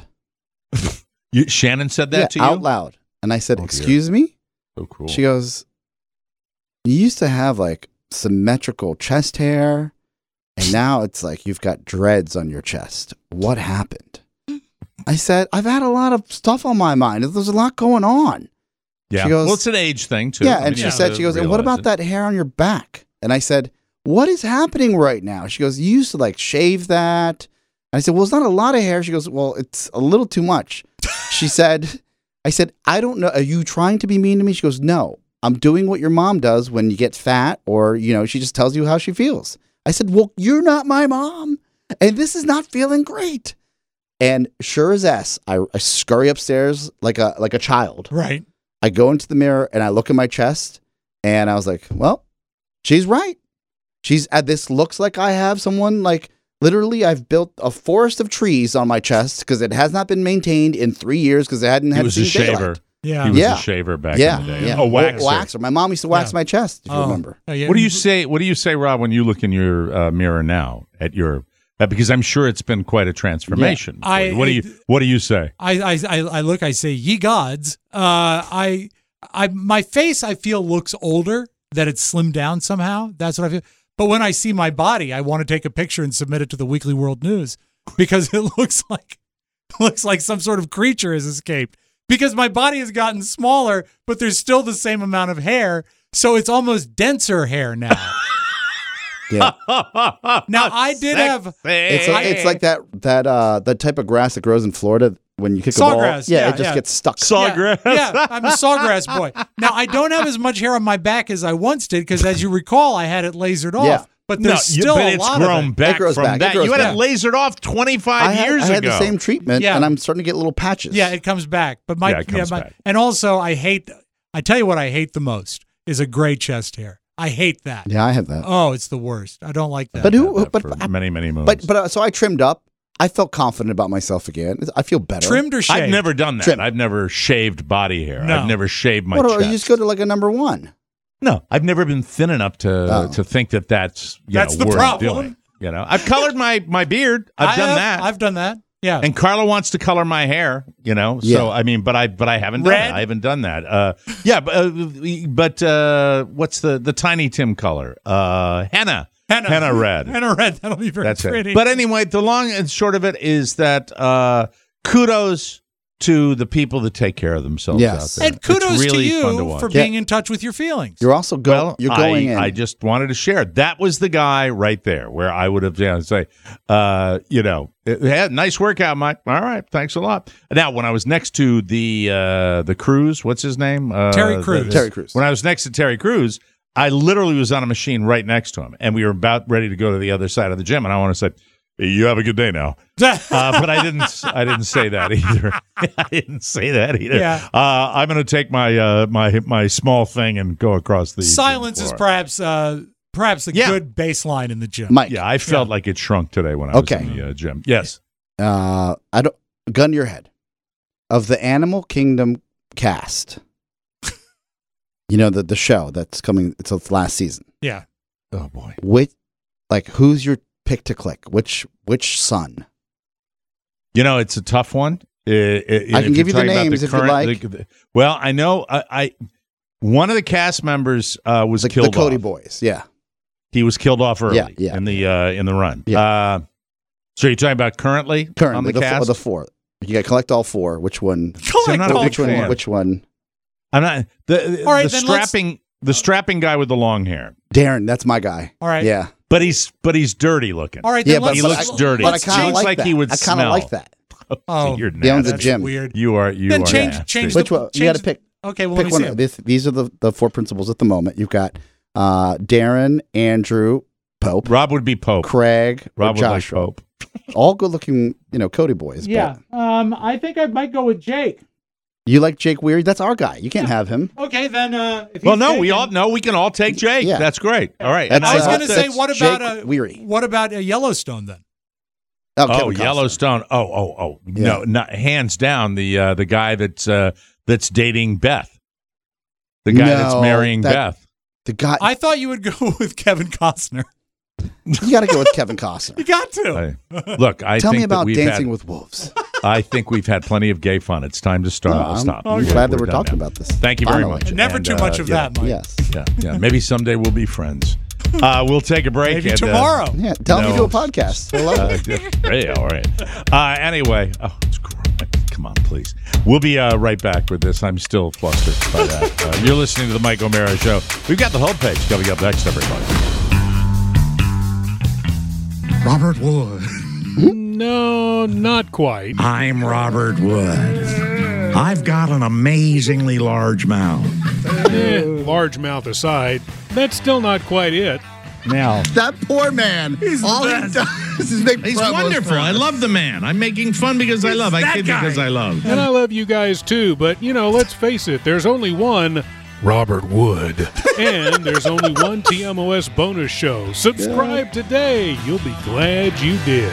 You, Shannon said that Yeah, to you? out loud. And I said, Oh, dear. "Excuse me?" So cool. She goes, "You used to have like symmetrical chest hair, and now it's like you've got dreads on your chest. What happened?" I said, "I've had a lot of stuff on my mind. There's a lot going on." yeah. she goes- well, it's an age thing, too. Yeah, I and mean, she you said, have she to goes, "And what realize about it. that hair on your back?" And I said, "What is happening right now?" She goes, "You used to like shave that." And I said, "Well, it's not a lot of hair." She goes, "Well, it's a little too much." She said, I said, "I don't know. Are you trying to be mean to me?" She goes, "No, I'm doing what your mom does when you get fat, or, you know, she just tells you how she feels." I said, "Well, you're not my mom, and this is not feeling great." And sure as S, I, I scurry upstairs like a like a child. Right. I go into the mirror and I look at my chest, and I was like, "Well, she's right. She's uh, this looks like I have someone like literally. I've built a forest of trees on my chest because it has not been maintained in three years because I hadn't He had was a seen daylight." shaver. Yeah. He was Yeah. a shaver back Yeah, in the day. yeah. A waxer. waxer. My mom used to wax Yeah. my chest, if you Oh. remember. Oh, yeah. What do you say? What do you say, Rob, when you look in your uh, mirror now at your? Uh, because I'm sure it's been quite a transformation. Yeah. I- for you. What do you? What do you say? I, I I I look. I say, "Ye gods!" Uh, I I my face I feel looks older. That it's slimmed down somehow. That's what I feel. But when I see my body, I want to take a picture and submit it to the Weekly World News because it looks like looks like some sort of creature has escaped. Because my body has gotten smaller, but there's still the same amount of hair, so it's almost denser hair now. Yeah, Now I did have it's like, it's like that that uh that type of grass that grows in Florida when you kick a ball. Sawgrass, Yeah, yeah, it just yeah. gets stuck. Sawgrass. Yeah, yeah, I'm a sawgrass boy. Now I don't have as much hair on my back as I once did because, as you recall, I had it lasered off. Yeah. But no, there's you- still but a it's lot grown of it. back It grows from back. It that. grows You had back. it lasered off twenty-five I had, years I had ago. the same treatment, Yeah. and I'm starting to get little patches. Yeah, it comes back. But my Yeah, it comes my- back. and also I hate. I tell you what, I hate the most is a gray chest hair. I hate that. yeah, I have that. Oh, it's the worst. I don't like that. But who? Had that But for but many many moons. but, but uh, so I trimmed up. I felt confident about myself again. I feel better. Trimmed or shaved? I've never done that. Trim. I've never shaved body hair. No. I've never shaved my What, chest. you just go to like a number one. No, I've never been thin enough to Oh. to think that that's you That's know, the worth problem. doing. You know, I've colored my my beard. I've I done have- that. I've done that. Yeah. And Carla wants to color my hair, you know. Yeah. So I mean, but I but I haven't done Red? that. I haven't done that. Uh, yeah, but uh, but uh, what's the the Tiny Tim color? Uh, henna, Henna. henna red. Henna red. That'll be very That's pretty. it. But anyway, the long and short of it is that uh, kudos to the people that take care of themselves Yes. out there. and kudos it's really to fun to you watch. for being in touch with your feelings. You're also go, Well, you're going I, in. I just wanted to share. That was the guy right there where I would have, you know, say, uh, you know, hey, nice workout, Mike. All right, thanks a lot. Now, when I was next to the uh, the Cruz, what's his name? Uh, Terry the- Crews. Terry Crews. When I was next to Terry Crews, I literally was on a machine right next to him, and we were about ready to go to the other side of the gym, and I want to say, "You have a good day now." Uh, but I didn't. I didn't say that either. I didn't say that either. Yeah. Uh, I'm going to take my uh, my my small thing and go across the Silence gym is floor. perhaps uh, perhaps a Yeah. good baseline in the gym. Mike. Yeah, I felt like it shrunk today when I was Okay. in the uh, gym. Yes. Uh, I don't gun to your head. Of the Animal Kingdom cast, you know the the show that's coming. It's its last season. Yeah. Oh boy. Which, like, who's your pick to click? Which which son? You know, it's a tough one. Uh, uh, I can if give you you're the talking about names if you current- like. the- the- well, I know. I, I one of the cast members uh, was The, the killed Cody off. boys. Yeah. He was killed off early Yeah, yeah. in the uh, in the run. Yeah. Uh, so you're talking about currently, Currently, on the, the, cast? four, the four. You got to collect all four. Which one? Collect not a all big Which one? fan. Which one? I'm not the, All right, the then let's- strapping the strapping guy with the long hair, Darren. That's my guy. All right. Yeah. but he's but he's dirty looking. All right. Yeah, Then but let's, he but looks I- dirty. But I Let's kind of change- looks like, like that. he would I kind of smell. like that. Oh, You're He owns a nasty. gym. weird. You are you Then are change nasty. change Which the, one? You change got to pick. the- Okay, well, let Pick me one. see. Of this, these are the, the four principals at the moment. You've got uh, Darren, Andrew, Pope, Rob would be Pope. Craig, or Rob would like Joshua. Pope. All good-looking, you know, Cody boys. Yeah. Um, I think I might go with Jake. But you like Jake Weary? That's our guy. You can't have him. Okay, then. Uh, if Well, he's no, we taken- all no, we can all take Jake. Yeah. That's great. All right. That's, And I was uh, going to say, that's what about Jake a Weary. what about a Yellowstone then? Oh, Oh, Kevin Costner. Yellowstone. Oh, oh, oh. No, Yeah. not hands down the uh, the guy that's uh, that's dating Beth. The guy that's No, marrying that- Beth. The guy. I thought you would go with Kevin Costner. You got to go with Kevin Costner. You got to. I- look, I Tell think me about that we've Dancing had, with Wolves. I think we've had plenty of gay fun. It's time to start. No, I'll I'm stop. glad that we're done talking now. about this. Thank you very Finally. much. Never And, too uh, much of yeah, that, Mike. Yes. Yeah, yeah. Maybe someday we'll be friends. Uh, we'll take a break. Maybe and, uh, tomorrow. Yeah. Tell him you do No. a podcast. I love Uh, it. yeah, all right. Uh, anyway, oh, it's great. Come on, please. We'll be uh, right back with this. I'm still flustered by that. Uh, you're listening to the Mike O'Mara Show. We've got the homepage coming up next, everybody. Robert Wood. No, not quite. I'm Robert Wood. I've got an amazingly large mouth. Eh, largemouth aside, that's still not quite it. Now, That poor man. all he does is make He's promos wonderful. for I us. love the man. I'm making fun because I love. I that kid guy. because I love. And I love you guys too, but you know, let's face it, there's only one Robert Wood. And there's only one T M O S bonus show. Subscribe today. You'll be glad you did.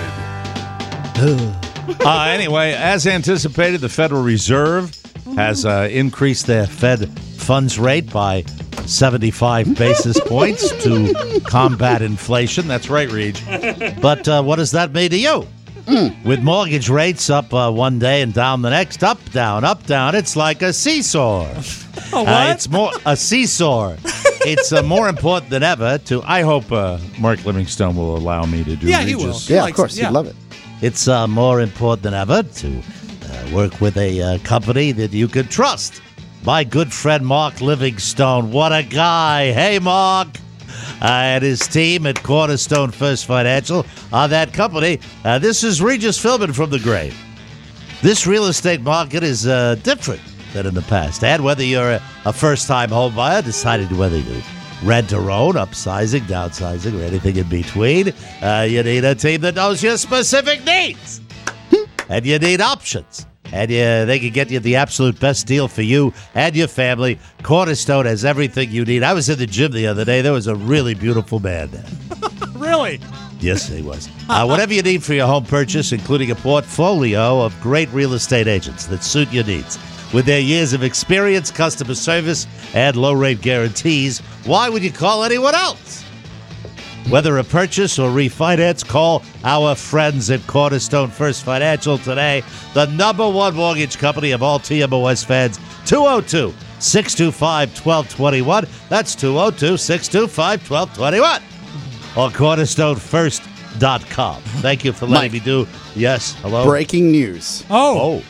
uh, anyway, as anticipated, the Federal Reserve has uh, increased their Fed funds rate by seventy-five basis points to combat inflation. That's right, Reed. But uh, what does that mean to you? With mortgage rates up uh, one day and down the next, up, down, up, down, it's like a seesaw. Oh, what? Uh, it's more a seesaw. It's uh, more important than ever to. I hope uh, Mark Livingstone will allow me to do Yeah, he will. Regis. He Yeah, of likes course. it, yeah. You'd love it. It's uh, more important than ever to uh, work with a uh, company that you can trust. My good friend Mark Livingstone, what a guy! Hey, Mark. Uh, and his team at Cornerstone First Financial are that company. Uh, this is Regis Philbin from the grave. This real estate market is uh, different than in the past. And whether you're a, a first-time home buyer, deciding whether you rent or own, upsizing, downsizing, or anything in between, uh, you need a team that knows your specific needs. And you need options. And you, they can get you the absolute best deal for you and your family. Cornerstone has everything you need. I was in the gym the other day. There was a really beautiful man there. Really? Yes, he was. Uh, whatever you need for your home purchase, including a portfolio of great real estate agents that suit your needs. With their years of experience, customer service, and low-rate guarantees, why would you call anyone else? Whether a purchase or refinance, call our friends at Cornerstone First Financial today, the number one mortgage company of all T M O S fans. two oh two, six two five, one two two one. That's two oh two, six two five, one two two one. Or cornerstone first dot com. Thank you for letting Mike. me do. Yes, hello? Breaking news. Oh. Oh,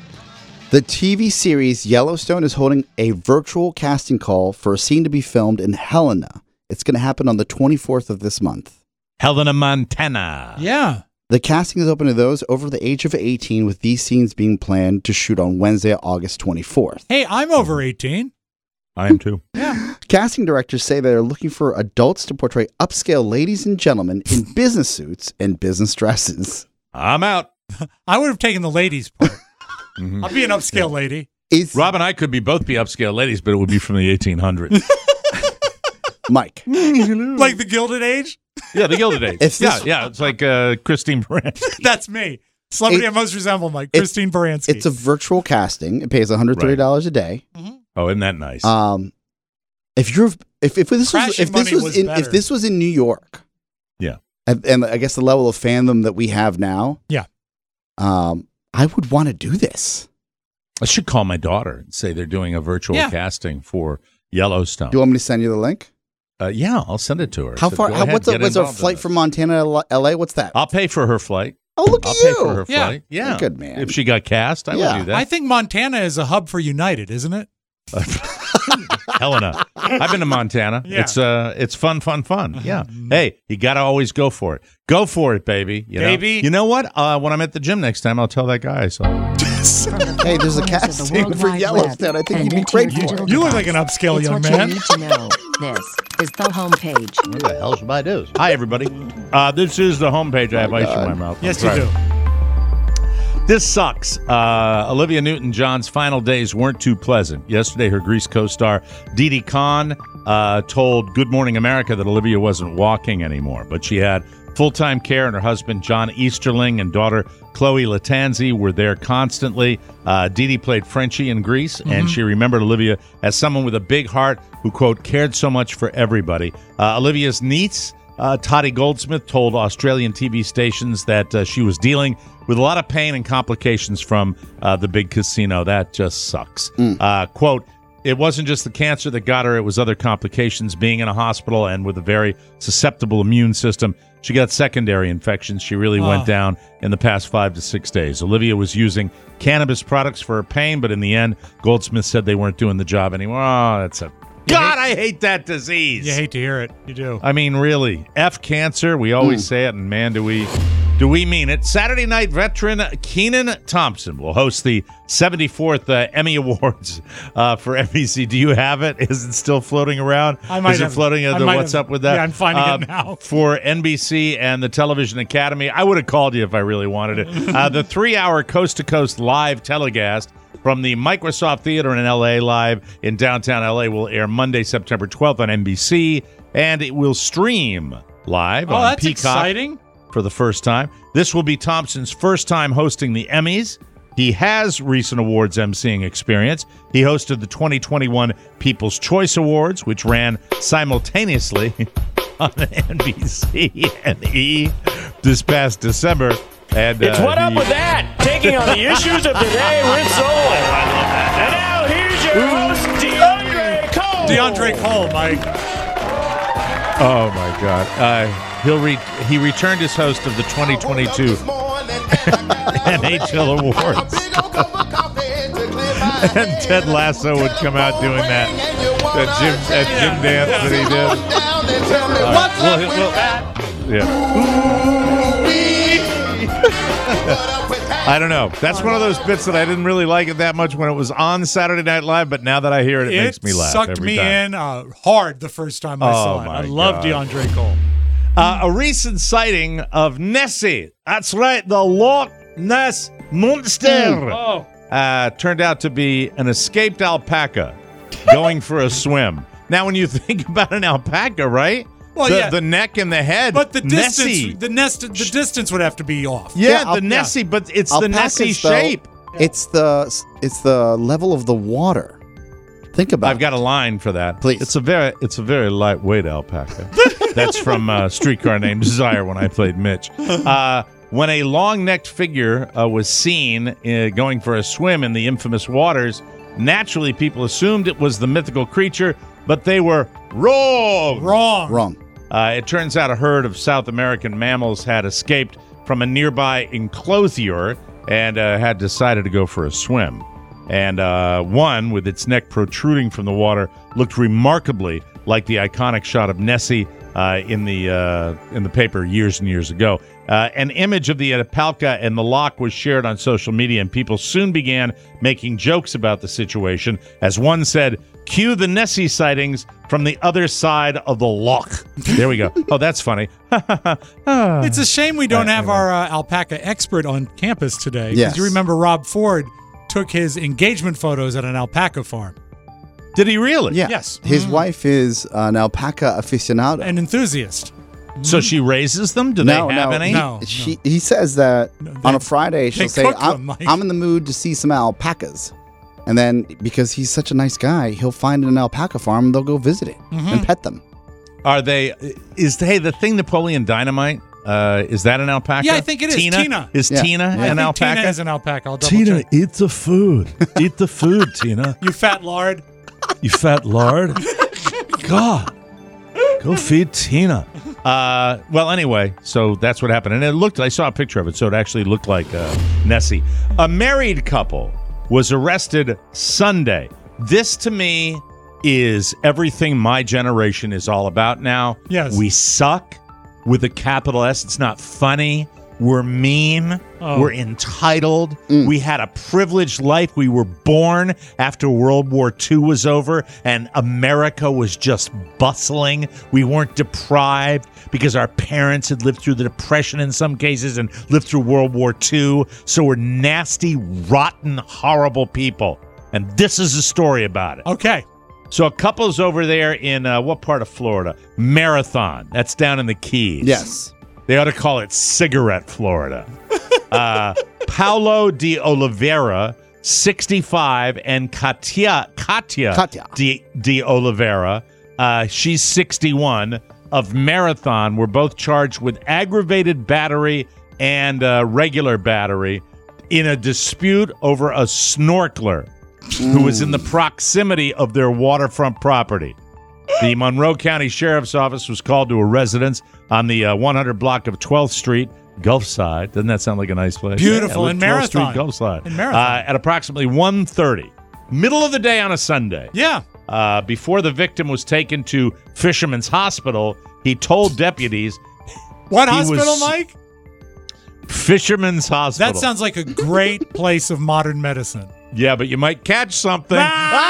The T V series Yellowstone is holding a virtual casting call for a scene to be filmed in Helena. It's going to happen on the twenty-fourth of this month. Helena, Montana. Yeah. The casting is open to those over the age of eighteen, with these scenes being planned to shoot on Wednesday, August twenty-fourth. Hey, I'm over eighteen. I am too. Casting directors say they are looking for adults to portray upscale ladies and gentlemen in business suits and business dresses. I'm out. I would have taken the ladies' part. Mhm. I'll be an upscale lady. Is Rob and I could be both be upscale ladies, but it would be from the eighteen hundreds. Mike? Like the Gilded Age? Yeah, the Gilded Age. If yeah, this- yeah. It's like uh, Christine Baranski. That's me. Celebrity It- I most resemble, Mike. it- Christine Baranski. It's a virtual casting. It pays one hundred thirty dollars a day. Oh, isn't that nice? Um, if you're if if this was Crashing if this Money was, was in better. if this was in New York, Yeah. and, and I guess the level of fandom that we have now, Yeah. um, I would want to do this. I should call my daughter and say they're doing a virtual Yeah. casting for Yellowstone. Do you want me to send you the link? Uh, yeah, I'll send it to her. How So far? go how, ahead, what's a, get what's our involved in flight this. from Montana to L A? What's that? I'll pay for her flight. Oh, look I'll at pay you. for her Yeah. flight. Yeah. Good man. If she got cast, I Yeah. would do that. I think Montana is a hub for United, isn't it? Helena. I've been to Montana. Yeah. It's uh it's fun, fun, fun. Yeah. Hey, you gotta always go for it. Go for it, baby. You know? Baby. You know what? Uh, when I'm at the gym next time, I'll tell that guy. So Hey, there's a casting for Yellowstone. I think you'd be great for it. You look like an upscale it's young what man. you need to know. This is the homepage. What the hell should I do? hi everybody. Uh, this is the homepage. I have ice in my mouth. Yes, I'm you sorry. do. This sucks. Uh, Olivia Newton-John's final days weren't too pleasant. Yesterday, her Grease co-star Didi Khan uh, told Good Morning America that Olivia wasn't walking anymore, but she had full-time care, and her husband John Easterling and daughter Chloe Latanzi were there constantly. Uh, Didi played Frenchie in Grease, mm-hmm. and she remembered Olivia as someone with a big heart who, quote, cared so much for everybody. Uh, Olivia's niece, uh, Toddy Goldsmith, told Australian T V stations that uh, she was dealing with a lot of pain and complications from uh, the big casino. That just sucks. Mm. Uh, quote, it wasn't just the cancer that got her. It was other complications, being in a hospital and with a very susceptible immune system. She got secondary infections. She really oh. went down in the past five to six days. Olivia was using cannabis products for her pain, but in the end, Goldsmith said they weren't doing the job anymore. Oh, that's a... God, I hate that disease. You hate to hear it. You do. I mean, really. F cancer. We always Mm. say it, and man, do we... Do we mean it? Saturday night veteran Kenan Thompson will host the seventy-fourth uh, Emmy Awards uh, for N B C. Do you have it? Is it still floating around? I might Is it have, floating? I Under, might what's have, up with that? Yeah, I'm finding uh, it now. For N B C and the Television Academy. I would have called you if I really wanted it. Uh, the three-hour coast-to-coast live telecast from the Microsoft Theater in L A live in downtown L A will air Monday, September twelfth on N B C, and it will stream live Oh, on that's Peacock exciting. for the first time. This will be Thompson's first time hosting the Emmys. He has recent awards emceeing experience. He hosted the twenty twenty-one People's Choice Awards, which ran simultaneously on N B C and E this past December. And It's uh, what up he- with that? Taking on the issues of today with soul. And now here's your host, DeAndre Cole. DeAndre Cole, Mike. Oh my God! Uh, he'll re- he returned as host of the twenty twenty-two N H L Awards, and Ted Lasso would come out doing that that gym that gym dance that he did. Uh, What's well, up he- with well, that? Yeah. I don't know. That's one of those bits that I didn't really like it that much when it was on Saturday Night Live, but now that I hear it, it, It makes me laugh sucked every me time. in uh, hard the first time I Oh, saw it. my I love God. DeAndre Cole. Uh, a recent sighting of Nessie. That's right, the Loch Ness Monster. Oh. Uh, turned out to be an escaped alpaca going for a swim. Now, when you think about an alpaca, right? Well, the, yeah. the neck and the head. But the distance, Nessie. the nest, the distance would have to be off. Yeah, Yeah, the al- Nessie, but it's the Alpacas, Nessie though, shape. It's the it's the level of the water. Think about. I've got a line for that. Please. It's a very it's a very lightweight alpaca. That's from uh, Streetcar Named Desire when I played Mitch. Uh, when a long-necked figure uh, was seen uh, going for a swim in the infamous waters, naturally people assumed it was the mythical creature, but they were wrong. Wrong. Wrong. Uh, it turns out a herd of South American mammals had escaped from a nearby enclosure and uh, had decided to go for a swim. And uh, one, with its neck protruding from the water, looked remarkably like the iconic shot of Nessie uh, in the uh, in the paper years and years ago. Uh, an image of the alpaca and the loch was shared on social media, and people soon began making jokes about the situation. As one said, "Cue the Nessie sightings from the other side of the loch." There we go. Oh, that's funny. It's a shame we don't Uh, have anyway. our uh, alpaca expert on campus today. Yes. You remember Rob Ford took his engagement photos at an alpaca farm. Did he really? Yeah. Yes. His Mhm. wife is an alpaca aficionado. An enthusiast. So she raises them? Do no, they have no, any? he- No, She, he says that No, on they- a Friday she'll they say, cook I'm, them, Mike." I'm in the mood to see some alpacas. And then because he's such a nice guy, he'll find an alpaca farm and they'll go visit it and pet them. Are they? Is hey the thing Napoleon Dynamite? Uh, is that an alpaca? Yeah, I think it is. Tina, Tina. is Yeah. Tina I an think alpaca? Tina is an alpaca. I'll double check. eat the food. Eat the food, Tina. You fat lard. You fat lard. God, go feed Tina. Uh, well, anyway, so that's what happened. And it looked, I saw a picture of it, so it actually looked like uh, Nessie. A married couple was arrested Sunday. This, to me, is everything my generation is all about now. Yes. We suck with a capital S. It's not funny. We're mean. Oh. We're entitled. Mm. We had a privileged life. We were born after World War Two was over, and America was just bustling. We weren't deprived because our parents had lived through the Depression in some cases and lived through World War Two. So we're nasty, rotten, horrible people. And this is a story about it. Okay. So a couple's over there in uh, what part of Florida? Marathon. That's down in the Keys. Yes. They ought to call it Cigarette Florida. uh, Paulo de Oliveira, sixty-five, and Katia Katia, Katia. De, de Oliveira, uh, she's sixty-one, of Marathon, were both charged with aggravated battery and uh, regular battery in a dispute over a snorkeler mm. who was in the proximity of their waterfront property. The Monroe County Sheriff's Office was called to a residence on the uh, one hundred block of twelfth Street, Gulfside. Doesn't that sound like a nice place? Beautiful. Yeah, in twelfth Marathon. Street, Gulfside. In Marathon. Uh, at approximately one thirty. Middle of the day on a Sunday. Yeah. Uh, before the victim was taken to Fisherman's Hospital, he told deputies... What he hospital, was, Mike? Fisherman's Hospital. That sounds like a great place of modern medicine. Yeah, but you might catch something.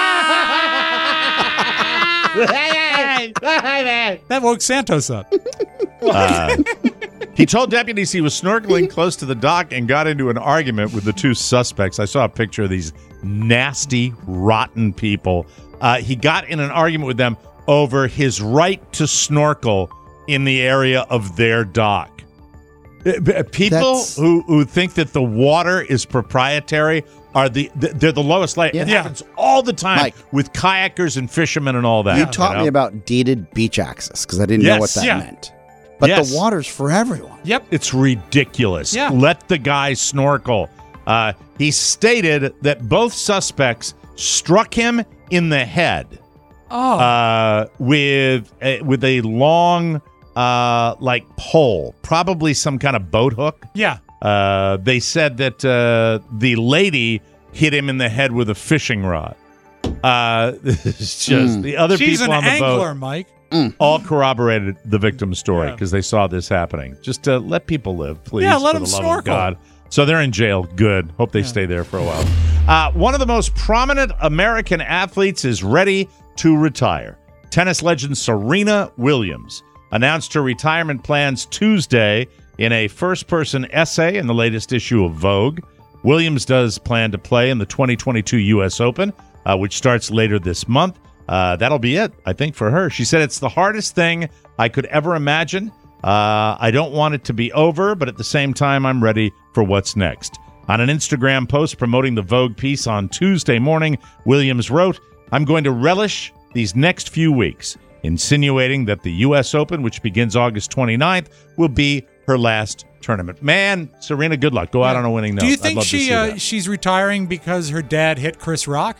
That woke Santos up. Uh, he told deputies he was snorkeling close to the dock and got into an argument with the two suspects. I saw a picture of these nasty, rotten people. Uh, he got in an argument with them over his right to snorkel in the area of their dock. People who, who think that the water is proprietary are the they're the lowest light. Yeah. It happens all the time Mike, with kayakers and fishermen and all that. You taught you know? me about deeded beach access because I didn't Yes. know what that Yeah. meant. But Yes. the water's for everyone. Yep. It's ridiculous. Yeah. Let the guy snorkel. Uh, he stated that both suspects struck him in the head Oh. uh, with a, with a long uh, like pole, probably some kind of boat hook. yeah. Uh, they said that uh, the lady hit him in the head with a fishing rod. Uh, it's just Mm. the other She's people an on the angler, boat Mike. all corroborated the victim's story Yeah. because they saw this happening. Just uh, let people live, please. Yeah, let for them the love snorkel. of God. So they're in jail. Good. Hope they Yeah. stay there for a while. Uh, one of the most prominent American athletes is ready to retire. Tennis legend Serena Williams announced her retirement plans Tuesday in a first-person essay in the latest issue of Vogue. Williams does plan to play in the twenty twenty-two U S Open, uh, which starts later this month. Uh, that'll be it, I think, for her. She said, it's the hardest thing I could ever imagine. Uh, I don't want it to be over, but at the same time, I'm ready for what's next. On an Instagram post promoting the Vogue piece on Tuesday morning, Williams wrote, I'm going to relish these next few weeks, insinuating that the U S Open, which begins August twenty-ninth, will be her last tournament. Man, Serena, good luck. Go out on a winning note. Do you I'd think love to she see uh, that. she's retiring because her dad hit Chris Rock?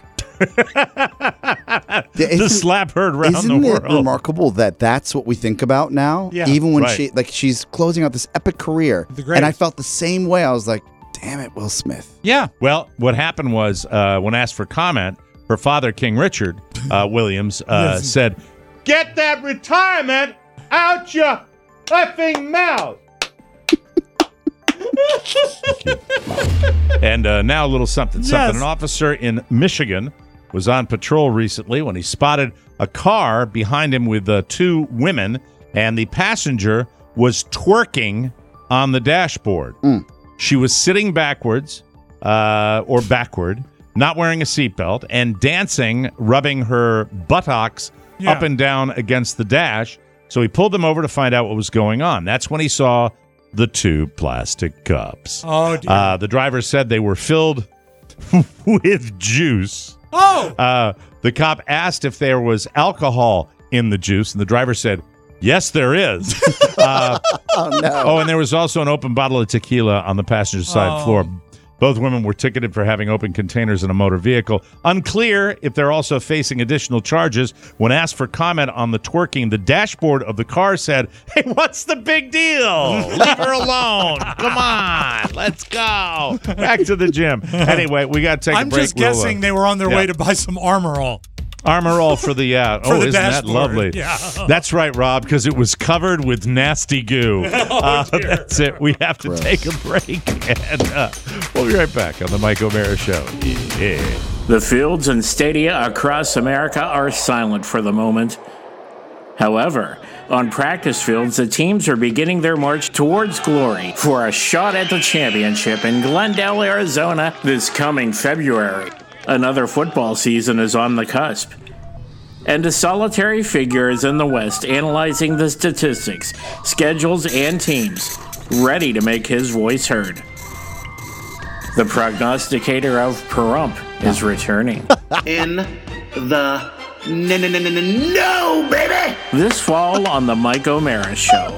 The slap heard around Isn't the it world. remarkable that that's what we think about now? Yeah. Even when Right. she like she's closing out this epic career, The greatest. and I felt the same way. I was like, "Damn it, Will Smith." Yeah. Well, what happened was uh, when asked for comment, her father, King Richard uh, Williams, uh, Yes. said, "Get that retirement out your effing mouth." And uh, now a little something, something. Yes. An officer in Michigan was on patrol recently when he spotted a car behind him with uh, two women, and the passenger was twerking on the dashboard. Mm. She was sitting backwards uh, or backward, not wearing a seatbelt, and dancing, rubbing her buttocks Yeah. up and down against the dash. So he pulled them over to find out what was going on. That's when he saw the two plastic cups. Oh, dear. Uh, the driver said they were filled with juice. oh. Uh, the cop asked if there was alcohol in the juice, and the driver said, yes, there is. uh, Oh no! oh, and there was also an open bottle of tequila on the passenger side Oh. floor. Both women were ticketed for having open containers in a motor vehicle. Unclear if they're also facing additional charges. When asked for comment on the twerking, the dashboard of the car said, "Hey, what's the big deal? Leave her alone. Come on, let's go back to the gym." Anyway, we got to take I'm a break. just guessing we'll, uh, they were on their yeah. way to buy some Armor All. Armor All for the, uh, For oh, the isn't that dashboard. lovely? Yeah. That's right, Rob, because it was covered with nasty goo. Oh, uh, dear. that's it. We have to Gross. take a break, and uh, we'll be right back on the Mike O'Mara Show. Yeah. The fields and stadia across America are silent for the moment. However, on practice fields, the teams are beginning their march towards glory for a shot at the championship in Glendale, Arizona this coming February. Another football season is on the cusp. And a solitary figure is in the West analyzing the statistics, schedules, and teams, ready to make his voice heard. The prognosticator of Pahrump is returning. In the no, no, no, no, no, no, baby! This fall on the Mike O'Mara Show.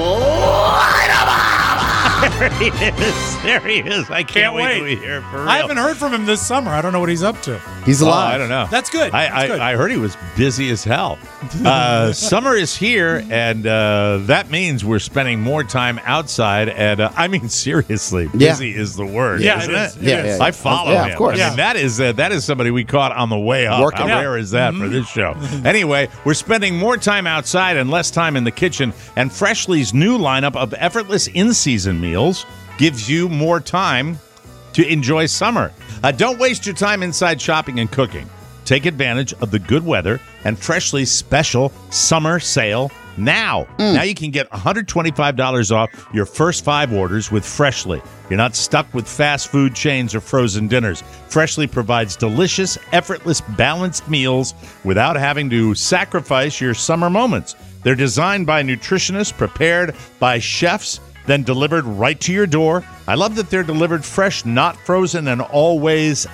There he is. There he is. I can't, Can't wait wait. till we hear it for real. I haven't heard from him this summer. I don't know what he's up to. He's Oh, alive. I don't know. That's good. I, That's good. I, I heard he was busy as hell. Uh, summer is here, and uh, that means we're spending more time outside. And uh, I mean, seriously, Yeah. busy is the word, Yeah, isn't it it? is. It Yeah, is. yeah, yeah. I follow Yeah, him. of course. I mean, that is uh, that is somebody we caught on the way up. Working. How rare is that for this show? Anyway, we're spending more time outside and less time in the kitchen. And Freshly's new lineup of effortless in-season meals gives you more time to enjoy summer. Uh, don't waste your time inside shopping and cooking. Take advantage of the good weather and Freshly's special summer sale now. Now you can get one hundred twenty-five dollars off your first five orders with Freshly. You're not stuck with fast food chains or frozen dinners. Freshly provides delicious, effortless, balanced meals without having to sacrifice your summer moments. They're designed by nutritionists, prepared by chefs, then delivered right to your door. I love that they're delivered fresh, not frozen, and always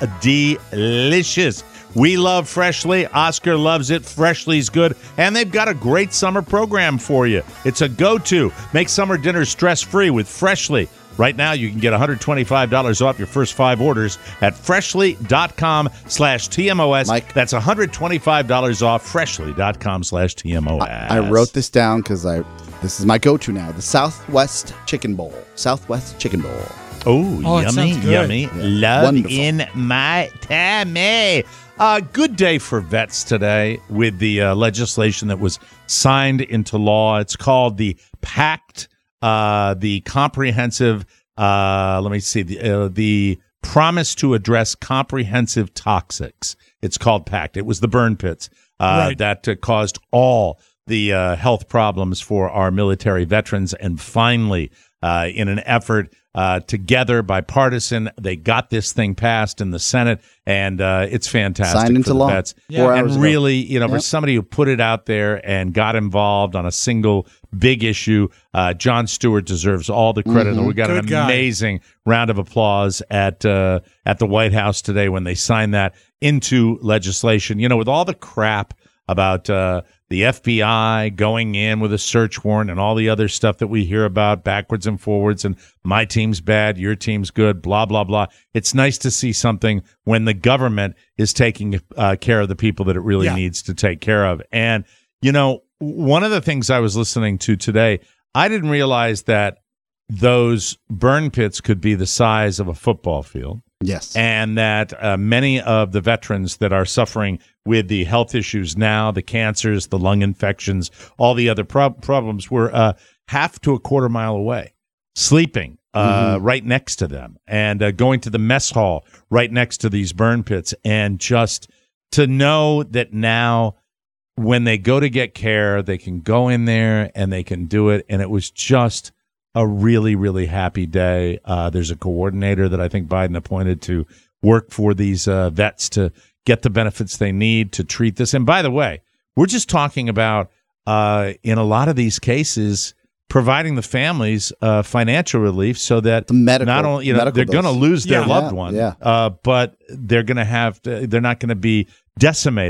delicious. We love Freshly. Oscar loves it. Freshly's good. And they've got a great summer program for you. It's a go-to. Make summer dinner stress-free with Freshly. Right now, you can get one hundred twenty-five dollars off your first five orders at freshly.com slash TMOS. Mike? That's one hundred twenty-five dollars off freshly.com slash TMOS. I, I wrote this down because I this is my go-to now. The Southwest Chicken Bowl. Southwest Chicken Bowl. Oh, Oh, it yummy, sounds good. yummy. Yeah. Love Wonderful. in my tummy. Uh, good day for vets today with the uh, legislation that was signed into law. It's called the PACT, uh, the Comprehensive, uh, let me see, the, uh, the Promise to Address Comprehensive Toxics. It's called PACT. It was the burn pits uh, Right. that uh, caused all the uh, health problems for our military veterans. And finally, uh, in an effort uh, together, bipartisan, they got this thing passed in the Senate, and uh, it's fantastic Signed into for the law vets. four And hours ago. really, you know, for Yep. somebody who put it out there and got involved on a single big issue, uh, John Stewart deserves all the credit. And we got Good an guy. amazing round of applause at uh, at the White House today when they signed that into legislation. You know, with all the crap about uh, the F B I going in with a search warrant and all the other stuff that we hear about backwards and forwards and my team's bad, your team's good, blah, blah, blah. It's nice to see something when the government is taking uh, care of the people that it really Yeah. needs to take care of. And, you know, one of the things I was listening to today, I didn't realize that those burn pits could be the size of a football field. Yes. And that uh, many of the veterans that are suffering with the health issues now, the cancers, the lung infections, all the other prob- problems were uh, half to a quarter mile away, sleeping uh, Mm-hmm. right next to them and uh, going to the mess hall right next to these burn pits. And just to know that now when they go to get care, they can go in there and they can do it. And it was just a really, really happy day. Uh, there's a coordinator that I think Biden appointed to work for these uh, vets to get the benefits they need to treat this. And by the way, we're just talking about, uh, in a lot of these cases, providing the families uh, financial relief so that The medical- not only, you know, medical they're going to bills. lose their Yeah. loved Yeah, one, yeah. Uh, but they're going to have to, they're not going to be decimated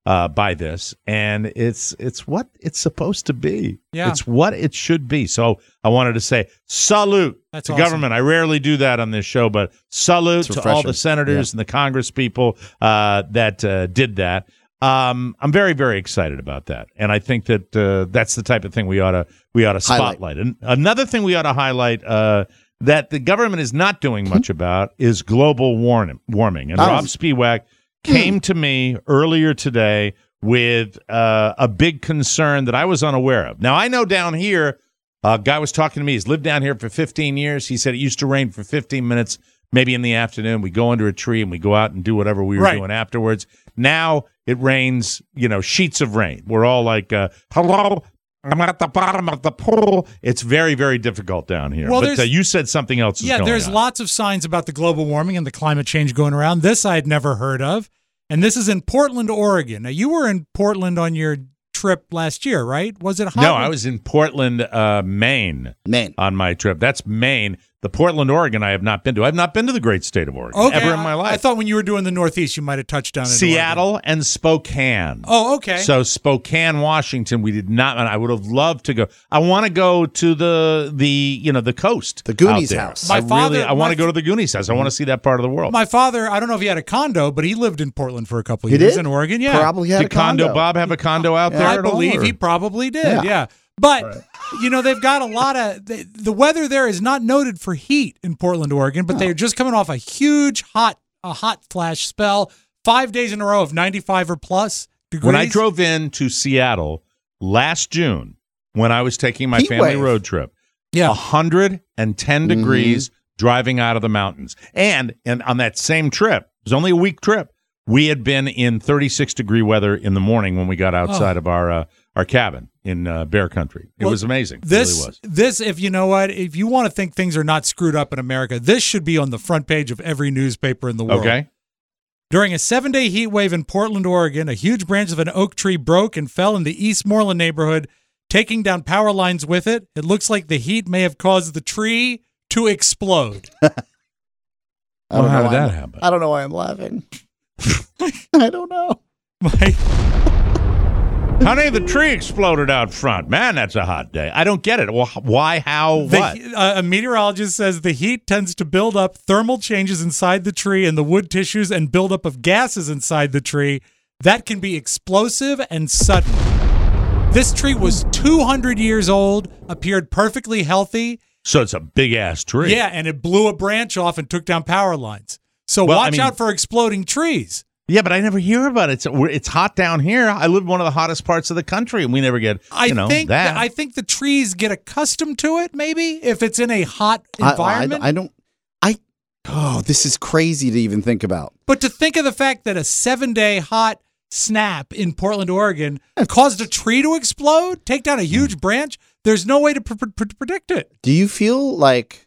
uh, by this, and it's it's what it's supposed to be. Yeah. It's what it should be. So I wanted to say salute That's to awesome. government. I rarely do that on this show, but salute It's to all the refreshing. senators Yeah. and the Congress people uh, that uh, did that. Um, I'm very, very excited about that, and I think that uh, that's the type of thing we ought to we ought to Highlight. spotlight. And another thing we ought to highlight uh, that the government is not doing much about is global warm- warming. And Oh. Rob Spiewak came to me earlier today with uh, a big concern that I was unaware of. Now, I know down here, a guy was talking to me. He's lived down here for fifteen years. He said it used to rain for fifteen minutes, maybe in the afternoon. We go under a tree and we go out and do whatever we were Right. doing afterwards. Now it rains, you know, sheets of rain. We're all like, uh, hello, I'm at the bottom of the pool. It's very, very difficult down here. Well, but there's- uh, you said something else is Yeah, going there's on. lots of signs about the global warming and the climate change going around. This I had never heard of. And this is in Portland, Oregon. Now, you were in Portland on your trip last year, right? Was it hot? No, I was in Portland, uh, Maine. Maine. On my trip. That's Maine. The Portland, Oregon, I have not been to. I've not been to the great state of Oregon Okay, ever in my I- life. I thought when you were doing the Northeast, you might have touched down in Seattle Oregon. and Spokane. Oh, okay. So Spokane, Washington, we did not. And I would have loved to go. I want to go to the the you know the coast, The Goonies out there. house. I My father- really, I want my- to go to the Goonies house. I want to see that part of the world. My father, I don't know if he had a condo, but he lived in Portland for a couple of He years did? in Oregon. Yeah. Probably had did a condo. Bob have a condo out there? I at all, believe or- he probably did. Yeah. Yeah. But, you know, they've got a lot of the, the weather there is not noted for heat in Portland, Oregon, but they're just coming off a huge hot a hot flash spell, five days in a row of ninety-five or plus degrees. When I drove in to Seattle last June, when I was taking my Heat family wave. road trip, Yeah. one hundred ten degrees driving out of the mountains. And, and on that same trip, it was only a week trip, we had been in thirty-six degree weather in the morning when we got outside Oh. of our uh, our cabin in uh, Bear Country. It Well, was amazing. This, it really was. this, if you know what, if you want to think things are not screwed up in America, this should be on the front page of every newspaper in the world. Okay. During a seven-day heat wave in Portland, Oregon, a huge branch of an oak tree broke and fell in the Eastmoreland neighborhood, taking down power lines with it. It looks like the heat may have caused the tree to explode. I Well, don't how know did why that I'm- happen? I don't know why I'm laughing. I don't know. My, Honey, the tree exploded out front. Man, that's a hot day. I don't get it. Well, why, how, the, what? uh, a meteorologist says the heat tends to build up thermal changes inside the tree and the wood tissues and buildup of gases inside the tree. That can be explosive and sudden. This tree was two hundred years old, appeared perfectly healthy. So it's a big-ass tree. Yeah, and it blew a branch off and took down power lines. So Well, I watch mean- out for exploding trees. Yeah, but I never hear about it. It's, we're- it's hot down here. I live in one of the hottest parts of the country, and we never get, I you know, think that. I think the trees get accustomed to it. Maybe if it's in a hot I- environment. I, I don't. I. Oh, this is crazy to even think about. But to think of the fact that a seven-day hot snap in Portland, Oregon, caused a tree to explode, take down a huge branch, there's no way to pr- pr- pr- predict it. Do you feel like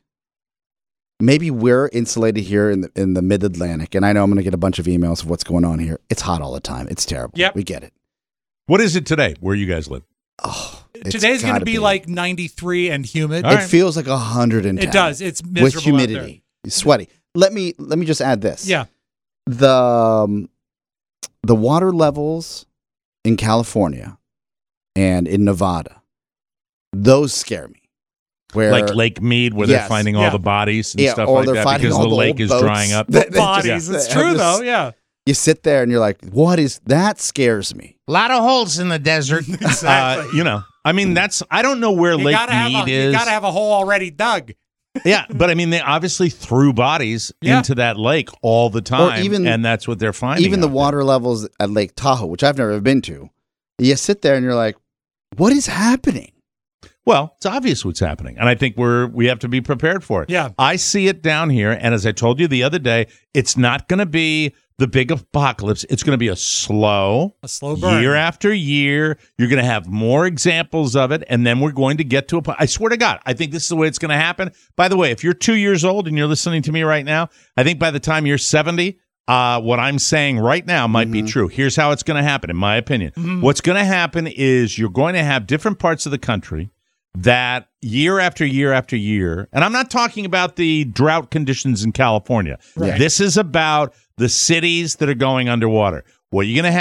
maybe we're insulated here in the in the Mid Atlantic? And I know I'm going to get a bunch of emails of what's going on here. It's hot all the time. It's terrible. Yep. We get it. What is it today where you guys live? Oh, it's Today's going to gotta be, like ninety-three and humid. All It right. feels like one hundred ten. It does. It's with miserable out there. humidity. It's sweaty. Let me let me just add this. Yeah. The um, the water levels in California and in Nevada, those scare me. Where Like Lake Mead, where they're Yes. finding all Yeah. the bodies and Yeah, stuff or like they're that finding because all the the lake old is boats. drying up. They- they Bodies. just- It's they true, have this- though. Yeah. you sit there and you're like, what is that? Scares me. A lot of holes in the desert. Uh, you know, I mean, that's, I don't know where You Lake gotta have Mead a, is. you gotta have a hole already dug. Yeah, but I mean, they obviously threw bodies Yeah. into that lake all the time, even- and that's what they're finding. Even the out there. water levels at Lake Tahoe, which I've never been to, you sit there and you're like, what is happening? Well, it's obvious what's happening, and I think we're we have to be prepared for it. Yeah. I see it down here, and as I told you the other day, it's not going to be the big apocalypse. It's going to be a slow, A slow burn. year after year. You're going to have more examples of it, and then we're going to get to a. po- I swear to God, I think this is the way it's going to happen. By the way, if you're two years old and you're listening to me right now, I think by the time you're seventy, uh, what I'm saying right now might Mm-hmm. be true. Here's how it's going to happen, in my opinion. What's going to happen is you're going to have different parts of the country that year after year after year, and I'm not talking about the drought conditions in California. Right. This is about the cities that are going underwater. What you're going to have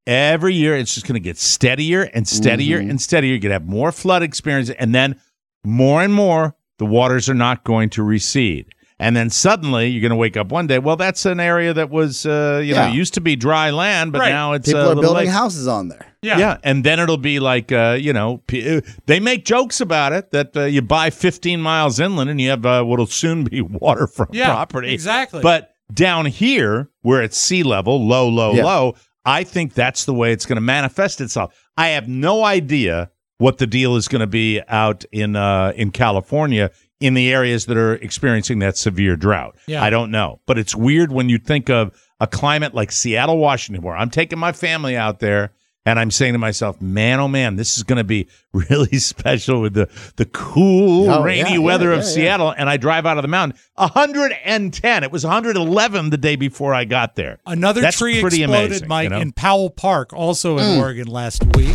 every year it's just going to get steadier and steadier Mhm. and steadier. You're going to have more flood experience, and then more and more, the waters are not going to recede. And then suddenly you're going to wake up one day. Well, that's an area that was, uh, you Yeah. know, used to be dry land, but Right. now it's People uh, are little building lakes. houses on there. Yeah. Yeah, and then it'll be like, uh, you know, p- uh, they make jokes about it that uh, you buy fifteen miles inland and you have uh, what'll soon be waterfront Yeah, property. exactly. But down here, where it's sea level, low, low, Yeah. low, I think that's the way it's going to manifest itself. I have no idea what the deal is going to be out in uh, in California in the areas that are experiencing that severe drought. Yeah. I don't know. But it's weird when you think of a climate like Seattle, Washington, where I'm taking my family out there and I'm saying to myself, man, oh man, this is going to be really special with the, the cool, Oh, rainy yeah, weather yeah, of yeah, yeah. Seattle. And I drive out of the mountain. one hundred ten. It was one hundred eleven the day before I got there. Another That's tree pretty exploded, amazing, Mike, you know? in Powell Park, also in Mm. Oregon last week.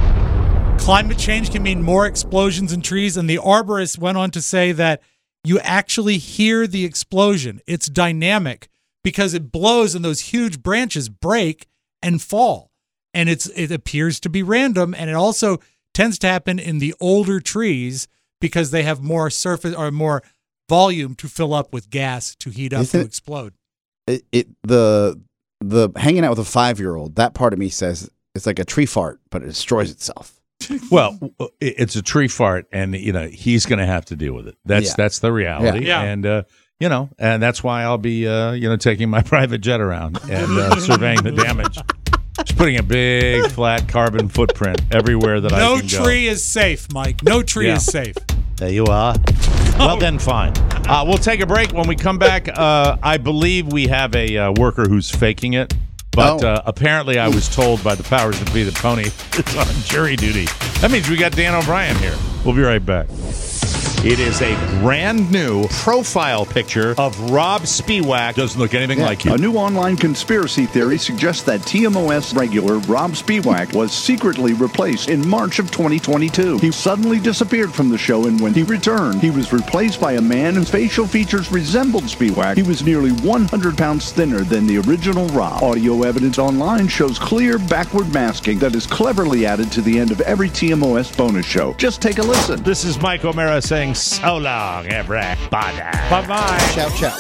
Climate change can mean more explosions in trees, and the arborist went on to say that you actually hear the explosion. It's dynamic because it blows and those huge branches break and fall. And it's it appears to be random, and it also tends to happen in the older trees because they have more surface or more volume to fill up with gas to heat up Isn't to it- explode. It, it the the hanging out with a five year old. That part of me says it's like a tree fart, but it destroys itself. Well, it- it's a tree fart, and you know he's going to have to deal with it. That's Yeah. that's the reality, Yeah. and uh, you know, and that's why I'll be uh, you know taking my private jet around and uh, surveying the damage. Just putting a big flat carbon footprint everywhere that No I can go. tree is safe, Mike. No tree Yeah. is safe. There you are. Well, then, fine. Uh, we'll take a break. When we come back, uh, I believe we have a uh, worker who's faking it. But Oh. uh, apparently, I was told by the powers that be that Pony is on jury duty. That means we got Dan O'Brien here. We'll be right back. It is a brand new profile picture of Rob Spiewak. Doesn't look anything like you. A new online conspiracy theory suggests that T M O S regular Rob Spiewak was secretly replaced in March of twenty twenty-two. He suddenly disappeared from the show, and when he returned, he was replaced by a man whose facial features resembled Spiewak. He was nearly one hundred pounds thinner than the original Rob. Audio evidence online shows clear backward masking that is cleverly added to the end of every T M O S bonus show. Just take a listen. This is Mike O'Mara saying so long, everybody. Bye-bye. Ciao, ciao.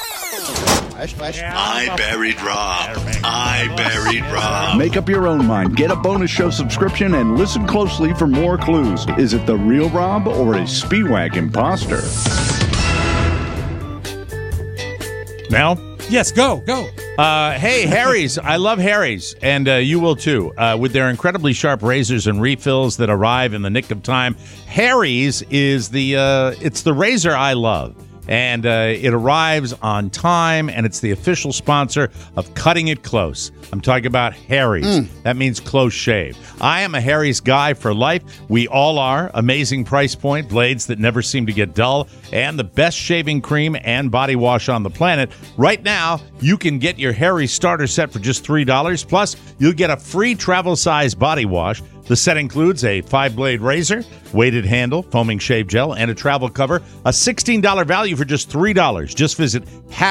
Flash, flash. I buried Rob. I buried Rob. Make up your own mind. Get a bonus show subscription and listen closely for more clues. Is it the real Rob or a Spiewak imposter? Now? Yes, go, go. Uh, hey, Harry's. I love Harry's, and uh, you will too. Uh, with their incredibly sharp razors and refills that arrive in the nick of time, Harry's is the uh, it's the razor I love, and uh, it arrives on time, and it's the official sponsor of Cutting It Close. I'm talking about Harry's. That means close shave. I am a Harry's guy for life. We all are. Amazing price point, blades that never seem to get dull, and the best shaving cream and body wash on the planet. Right now, you can get your Harry's starter set for just three dollars. Plus, you'll get a free travel size body wash. The set includes a five-blade razor, weighted handle, foaming shave gel, and a travel cover. A sixteen dollars value for just three dollars. Just visit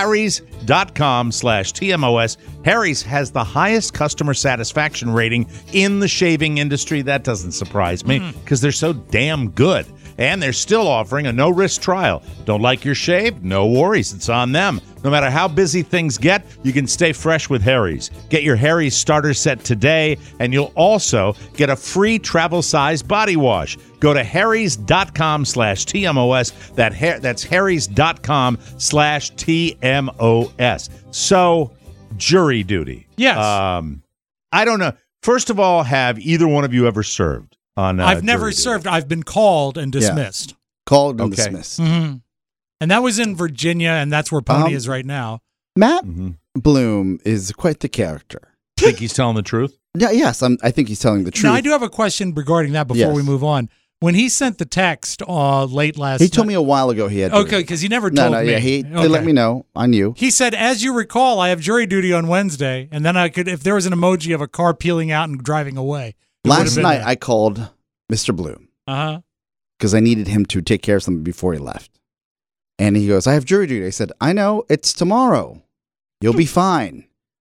harrys.com slash TMOS. Harry's has the highest customer satisfaction rating in the shaving industry. That doesn't surprise me because they're so damn good. And they're still offering a no-risk trial. Don't like your shave? No worries. It's on them. No matter how busy things get, you can stay fresh with Harry's. Get your Harry's starter set today, and you'll also get a free travel-size body wash. Go to harrys.com slash TMOS. That ha- that's harrys.com slash TMOS. So, jury duty. Yes. Um, I don't know. First of all, have either one of you ever served? On, uh, I've never jury duty? served. I've been called and dismissed. Called and Okay. dismissed. hmm And that was in Virginia, and that's where Pony Um, is right now. Matt Mhm. Bloom is quite the character. Think he's telling the truth? Yeah, yes, I'm, I think he's telling the truth. Now, I do have a question regarding that before Yes. we move on. When he sent the text uh, late last He told night- me a while ago he had. Okay, jury. because he never no, told no, me. yeah, he Okay. they let me know. I knew. He said, as you recall, I have jury duty on Wednesday, and then I could, if there was an emoji of a car peeling out and driving away. it would have Last been night there. I called Mister Bloom Uh-huh. because I needed him to take care of something before he left, and he goes, "I have jury duty." I said, "I know. It's tomorrow. You'll be fine."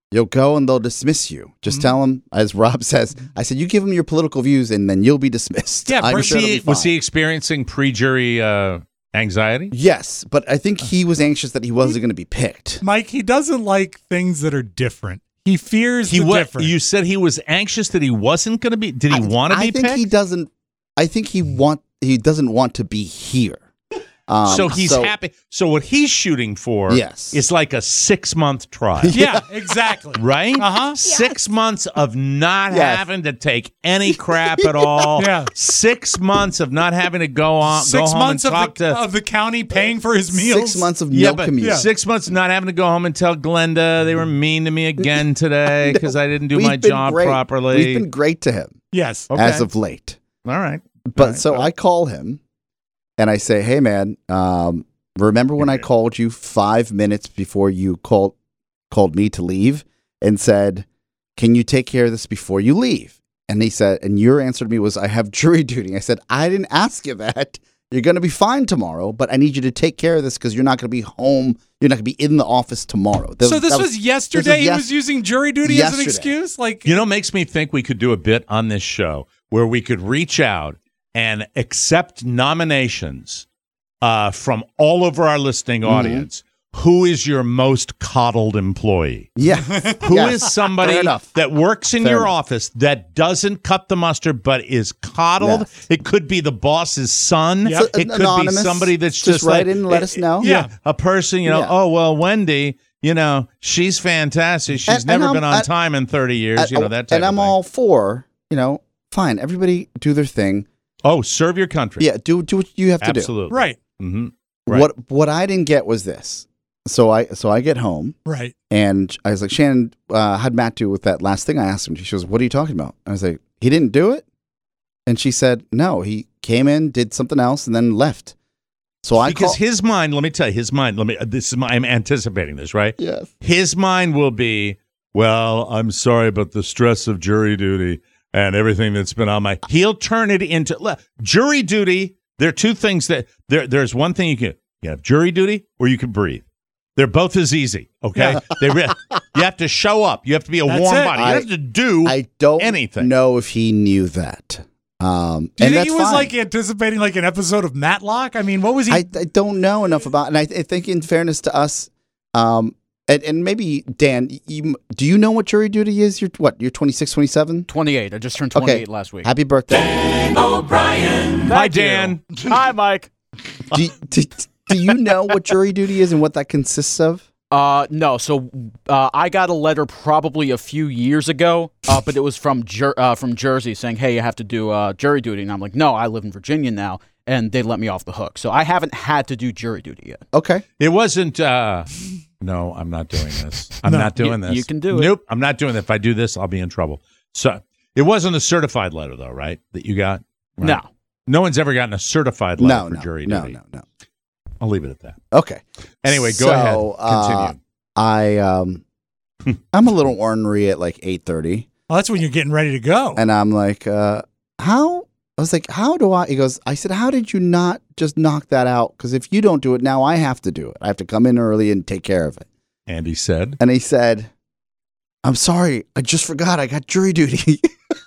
You'll go and they'll dismiss you. Just mm-hmm. tell them, as Rob says, I said, you give them your political views and then you'll be dismissed. Yeah, I'm was, sure he, was he experiencing pre-jury uh, anxiety? Yes, but I think he was anxious that he wasn't going to be picked. Mike, he doesn't like things that are different. He fears he the wa- different. You said he was anxious that he wasn't going to be. Did he want to be I think picked? he doesn't. I think he want. He doesn't want to be here. Um, so he's so, happy. So what he's shooting for yes. is like a six-month trial. Yeah, exactly. Right? Uh-huh. Six yes. months of not yes. having to take any crap at all. Yeah. Six months of not having to go on. Six go months home and of, talk the, to, of the county paying for his meals. Six months of yeah, no but commute. Yeah. Six months of not having to go home and tell Glenda they were mean to me again today because no, I didn't do my job great. properly. We've been great to him. Yes. Okay. As of late. All right. But all right. so I call him and I say, hey, man, um, remember when I called you five minutes before you called called me to leave and said, can you take care of this before you leave? And he said, and your answer to me was, I have jury duty. I said, I didn't ask you that. You're going to be fine tomorrow, but I need you to take care of this because you're not going to be home. You're not going to be in the office tomorrow. That so was, this was, was yesterday? this was yes- he was using jury duty yesterday. as an excuse? Like, you know, makes me think we could do a bit on this show where we could reach out and accept nominations uh, from all over our listening audience. Mm-hmm. Who is your most coddled employee? Yeah. Who yes. is somebody that works in Fair your enough. office that doesn't cut the mustard but is coddled? Yes. It could be the boss's son. Yep. It could Anonymous. be somebody that's Just just, write like, in and let us know. Yeah, a person, you know, Yeah. oh, well, Wendy, you know, she's fantastic. She's And- and never I'm- been on at- time in thirty years, At- you know, that type And of I'm thing. all for, you know, fine. Everybody do their thing. Oh, serve your country. Yeah, do do what you have to Absolutely. do. right, Mm-hmm. Right. What what I didn't get was this. So I so I get home right. and I was like, Shannon, uh, how'd Matt do with that last thing I asked him? She goes, what are you talking about? I was like, he didn't do it? And she said, no, he came in, did something else, and then left. So I because call- his mind, let me tell you, his mind, let me, this is my, I'm anticipating this, right? Yes. His mind will be, well, I'm sorry, but the stress of jury duty and everything that's been on my, he'll turn it into, look, jury duty. There are two things that, there. there's one thing you can, you have jury duty or you can breathe. They're both as easy, okay? Yeah. They re- you have to show up. You have to be a That's warm it. body. You I- have to do I don't anything. know if he knew that. Um, Do you and think that's he was fine. like anticipating like an episode of Matlock? I mean, what was he? I, I don't know enough about, and I, I think in fairness to us, um, and, and maybe Dan, you, do you know what jury duty is? You're what? You're twenty-six, twenty-seven? twenty-eight. I just turned twenty-eight last week. Happy birthday. Dan O'Brien. Hi, Dan. Hi, Mike. do, you- do, do you know what jury duty is and what that consists of? Uh, no. So uh, I got a letter probably a few years ago, uh, but it was from Jer- uh, from Jersey saying, hey, you have to do uh, jury duty. And I'm like, no, I live in Virginia now. And they let me off the hook. So I haven't had to do jury duty yet. Okay. It wasn't, uh, no, I'm not doing this. I'm No. not doing You- this. you can do it. Nope, I'm not doing it. If I do this, I'll be in trouble. So it wasn't a certified letter, though, right? That you got? Right? No. No one's ever gotten a certified letter No, for no, jury no, duty. no, no. I'll leave it at that. Okay. Anyway, go So, ahead. uh, Continue. I um, I'm a little ornery at like eight thirty, oh, that's when you're getting ready to go. and I'm like, uh, how? I was like, how do I? He goes, I said, how did you not just knock that out? Because if you don't do it now, I have to do it. I have to come in early and take care of it. And he said, And he said, I'm sorry, I just forgot I got jury duty.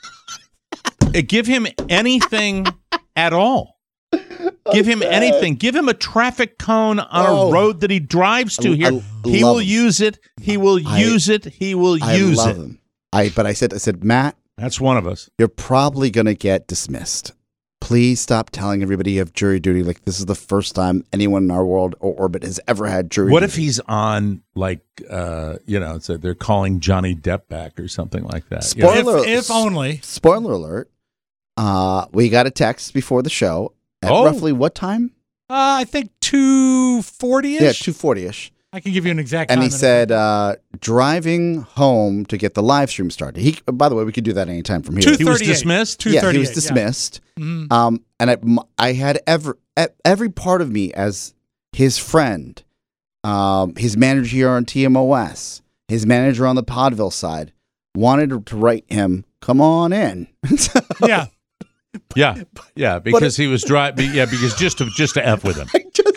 Uh, give him anything at all. Give him anything. Give him a traffic cone on Oh. a road that he drives to I- here. I he love will him. use it. He will I- use it. He will I use love it. him. I but I said, I said, Matt, That's one of us. you're probably gonna get dismissed. Please stop telling everybody you have jury duty. Like this is the first time anyone in our world or orbit has ever had jury What duty. if he's on, like, uh, you know, it's like they're calling Johnny Depp back or something like that? You know? Spoiler, If- if only. Spoiler alert. Uh, we got a text before the show at Oh. roughly what time? Uh, I think two forty ish. Yeah, two forty ish. I can give you an exact And time. he in a said, uh, driving home to get the live stream started. He, by the way, we could do that anytime from here. He was dismissed? Yeah, he was dismissed. Mhm. Um, and I, m- I had every, e- every part of me as his friend, um, his manager here on T M O S, his manager on the Podville side, wanted to write him, come on in. Yeah. Yeah, yeah, because he was driving. Yeah, because just to just to f with him, just,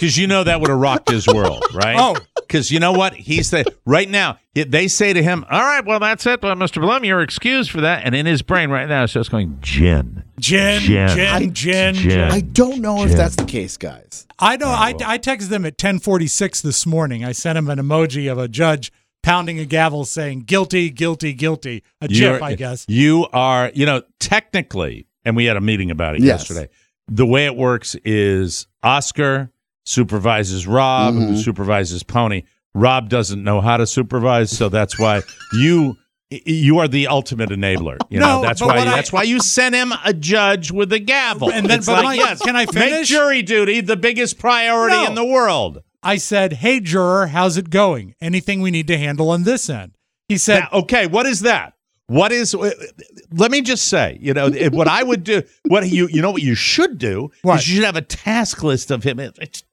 because you know that would have rocked his world, right? Oh. Because you know what? He's the right now. it- They say to him, "All right, well, that's it, well, Mister Blum. You're excused for that." And in his brain right now, it's just going, "Gin, Gin, Gin. gin, gin, Gin. I don't know if Gin. that's the case, guys. I know. I, I texted them at ten forty-six this morning. I sent him an emoji of a judge pounding a gavel saying, guilty, guilty, guilty. A You're- GIF, I guess. You are, you know, technically, and we had a meeting about it Yes. yesterday. The way it works is Oscar supervises Rob, Mm-hmm. who supervises Pony. Rob doesn't know how to supervise, so that's why you you are the ultimate enabler. You No, know, that's but why what I- that's why you sent him a judge with a gavel. And then- It's but like, Mike, yes, can I make finish? jury duty the biggest priority No. in the world. I said, hey, juror, how's it going? Anything we need to handle on this end? He said, Now, okay, what is that? What is? Let me just say, you know, what I would do. What you, you know, what you should do What? is you should have a task list of him. It's,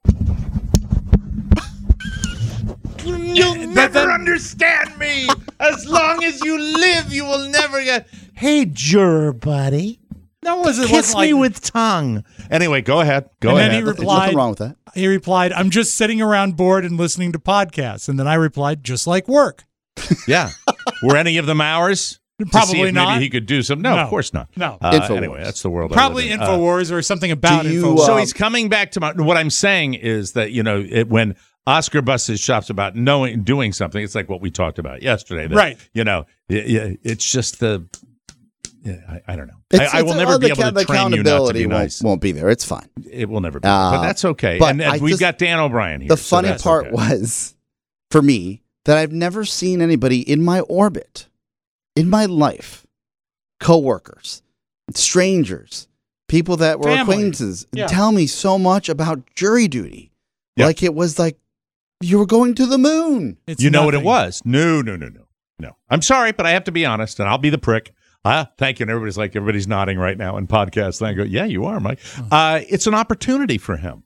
you'll never understand me. As long as you live, you will never get. Hey, juror buddy, no, was it kiss wasn't me like, with tongue. Anyway, go ahead. Go And then ahead. he There's replied, nothing wrong with that. he replied, I'm just sitting around bored and listening to podcasts. And then I replied, just like work. Yeah. Were any of them ours? To see Probably if not. Maybe he could do some. No, No. of course not. No. Uh, Infowars. anyway, that's the world. I Probably live in. Uh, InfoWars or something about do you, InfoWars. So Uh, he's coming back to my. What I'm saying is that you know it, when Oscar busts his chops about knowing doing something, it's like what we talked about yesterday. That, Right. You know, it, it- it's just the. Yeah, I, I don't know. It's- I, I it's- will never well, be the able ca- to the train you not to accountability be won't, nice. won't be there. It's fine. It will never be. Uh, but that's okay. but and and I we've just- got Dan O'Brien here. The so funny that's part okay. was, for me, that I've never seen anybody in my orbit, in my life, coworkers, strangers, people that were Family. acquaintances, Yeah. tell me so much about jury duty. Yeah. Like it was like you were going to the moon. It's You know what it nothing. was? No, no, no, no, no. I'm sorry, but I have to be honest, and I'll be the prick. Uh, thank you. And everybody's like, everybody's nodding right now in podcasts. And I go, yeah, you are, Mike. Uh, it's an opportunity for him.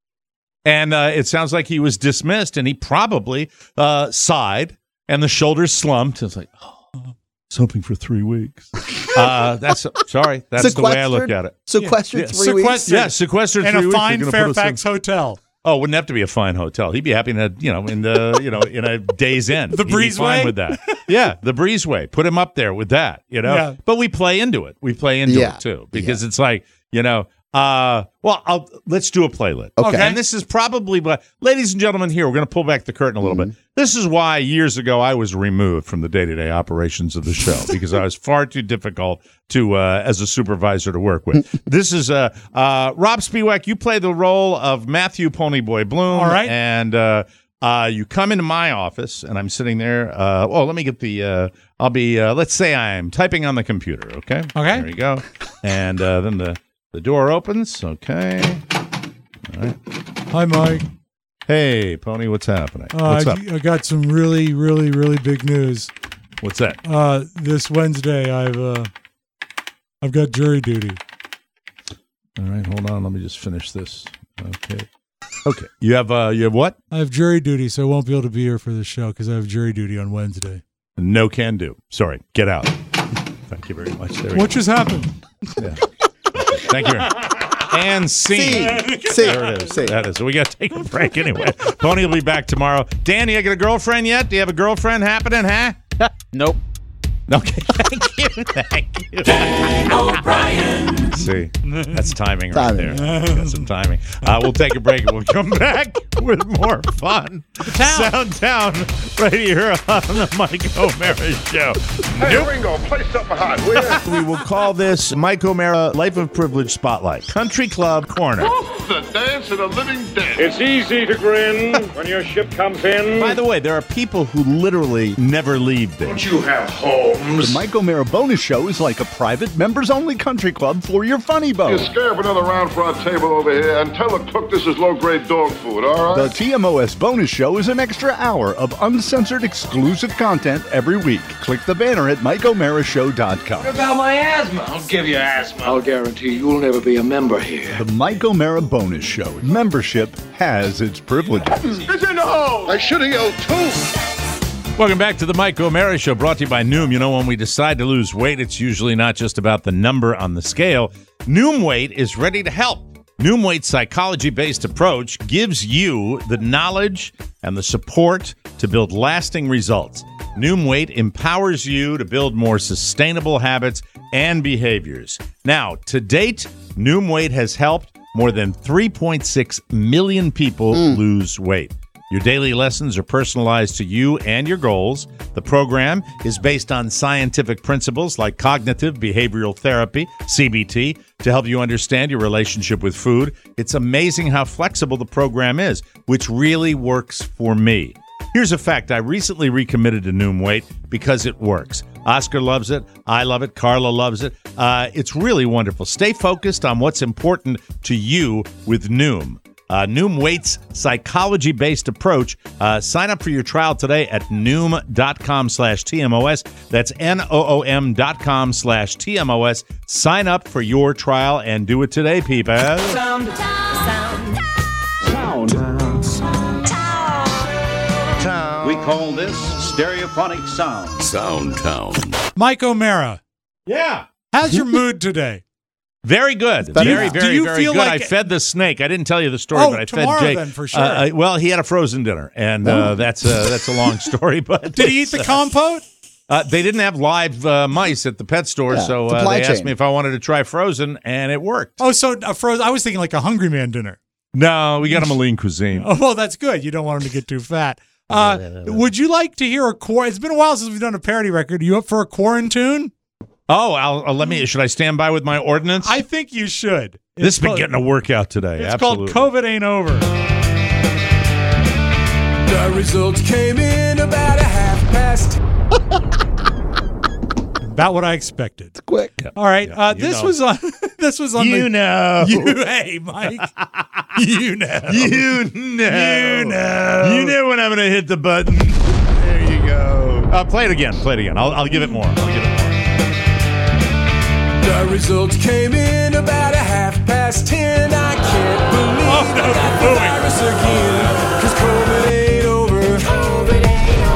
And uh, it sounds like he was dismissed, and he probably uh, sighed, and the shoulders slumped. It's like, oh, I was hoping for three weeks. Uh, that's sorry. That's the way I look at it. Sequestered Yeah. three weeks. Sequestered. Yeah, sequestered In three a weeks. fine You're gonna put us in- Fairfax hotel. Oh, it wouldn't have to be a fine hotel. He'd be happy in a, you know, in the, you know, in a day's end. The He'd be fine breezeway? with that. Yeah, the breezeway. Put him up there with that, you know. Yeah. But we play into it. We play into Yeah. it too because it's like, you know, uh, well, I'll let's do a playlist. Okay. And this is probably what, ladies and gentlemen, here we're going to pull back the curtain a little Mm-hmm. bit. This is why years ago I was removed from the day-to-day operations of the show because I was far too difficult to uh, as a supervisor to work with. This is uh, uh, Rob Spiewak. You play the role of Matthew Ponyboy Bloom. All right. And uh, uh, you come into my office, and I'm sitting there. Uh, oh, let me get the. Uh, I'll be. Uh, let's say I'm typing on the computer. Okay. Okay. There you go. And uh, then the the door opens. Okay. All right. Hi, Mike. Hey, Pony. What's happening? Uh, What's up? I, I got some really, really, really big news. What's that? Uh, this Wednesday, I've uh, I've got jury duty. All right. Hold on. Let me just finish this. Okay. Okay. You have. Uh. You have what? I have jury duty, so I won't be able to be here for the show because I have jury duty on Wednesday. No can do. Sorry. Get out. Thank you very much. There we What go. just happened? Yeah. Thank you. And scene. See, There it is. see. That is. We got to take a break anyway. Pony will be back tomorrow. Dan, you got a girlfriend yet? Do you have a girlfriend happening, huh? Nope. Okay. Thank you. Thank you. Dan O'Brien. See, that's timing right Timing. there. That's some timing. Uh, we'll take a break and we'll come back with more fun. Sound Town right here on the Mike O'Mara Show. Hey, Ringo, play something hot, will ya? We will call this Mike O'Mara Life of Privilege Spotlight. Country Club Corner. The dance of the living dead. It's easy to grin when your ship comes in. By the way, there are people who literally never leave this. Don't you have homes? The Mike O'Mara Bonus Show is like a private, members-only country club for your funny bone. You scare up another round for our table over here and tell the cook this is low-grade dog food, all The right? T M O S Bonus Show is an extra hour of uncensored, exclusive content every week. Click the banner at Mike O'Mara Show dot com. What about my asthma? I'll give you asthma. I'll guarantee you'll never be a member here. The Mike O'Mara Bonus Show. Membership has its privileges. It's in the hole! I should have yelled too! Welcome back to the Mike O'Mara Show, brought to you by Noom. You know, when we decide to lose weight, it's usually not just about the number on the scale. Noom Weight is ready to help. Noom Weight's psychology-based approach gives you the knowledge and the support to build lasting results. Noom Weight empowers you to build more sustainable habits and behaviors. Now, to date, Noom Weight has helped more than three point six million people mm. lose weight. Your daily lessons are personalized to you and your goals. The program is based on scientific principles like cognitive behavioral therapy, C B T, to help you understand your relationship with food. It's amazing how flexible the program is, which really works for me. Here's a fact. I recently recommitted to Noom Weight because it works. Oscar loves it. I love it. Carla loves it. Uh, it's really wonderful. Stay focused on what's important to you with Noom. Uh, Noom Weight's psychology-based approach. Uh, sign up for your trial today at Noom.com slash TMOS. That's N-O-O-M dot com slash T-M-O-S. Sign up for your trial and do it today, people. Sound. Sound. Sound. Sound. We call this stereophonic sound. Soundtown. Mike O'Mara. Yeah. How's your mood today? Very good. Do you- Very, do very, you very feel good. like- I fed the snake. I didn't tell you the story, Oh, but I fed tomorrow Jake. then, for sure. Uh, uh, well, he had a frozen dinner, and uh, Oh. that's uh, that's a long story. But Did he eat the uh, compote? Uh, they didn't have live uh, mice at the pet store, Yeah, so uh, supply they asked chain. me if I wanted to try frozen, and it worked. Oh, so a frozen. I was thinking like a Hungry Man dinner. No, we got him a lean cuisine. Oh, well, that's good. You don't want him to get too fat. Uh, would you like to hear a core? It's been a while since we've done a parody record. Are you up for a quarantine? Oh, I'll, I'll let me. Should I stand by with my ordinance? I think you should. This has It's been called- getting a workout today. It's Absolutely. called COVID Ain't Over. The results came in about a half past. About what I expected. It's quick. All right. uh, you this know. was on. This was on. You the, know. You, hey, Mike. You know. You know. You know. You know when I'm going to hit the button. There you go. Uh, play it again. Play it again. I'll, I'll give it more. I'll give it more. The results came in about a half past ten. I can't believe Oh, no, I got the booing. virus again. Cause COVID ain't over. COVID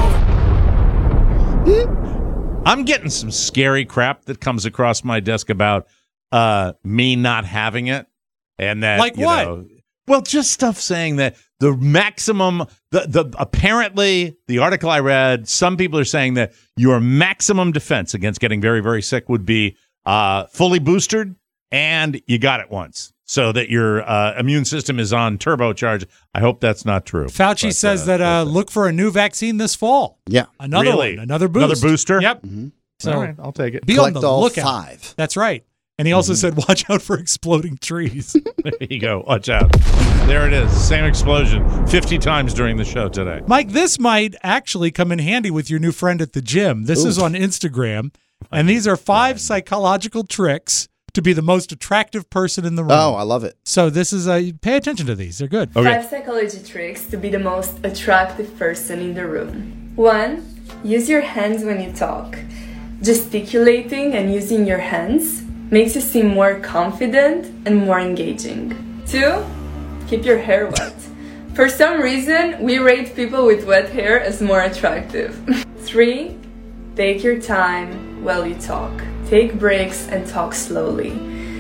ain't over. I'm getting some scary crap that comes across my desk about uh, me not having it, and that Like you what? know, well, just stuff saying that the maximum, the the apparently the article I read, some people are saying that your maximum defense against getting very very sick would be uh, fully boosted, and you got it once, so that your uh, immune system is on turbocharge. I hope that's not true. Fauci But, says uh, that uh, look for a new vaccine this fall. Yeah. Another Really? one. Another boost. Another booster? Yep. Mm-hmm. So all right, I'll take it. be Collect on the all lookout. five. That's right. And he also said, watch out for exploding trees. There you go. Watch out. There it is. Same explosion fifty times during the show today. Mike, this might actually come in handy with your new friend at the gym. This Ooh. is on Instagram, and these are five psychological tricks to be the most attractive person in the room. Oh, I love it. So this is a pay attention to these. They're good. Five psychology tricks to be the most attractive person in the room. One, use your hands when you talk. Gesticulating and using your hands makes you seem more confident and more engaging. Two, keep your hair wet. For some reason, we rate people with wet hair as more attractive. Three, take your time while you talk. Take breaks and talk slowly.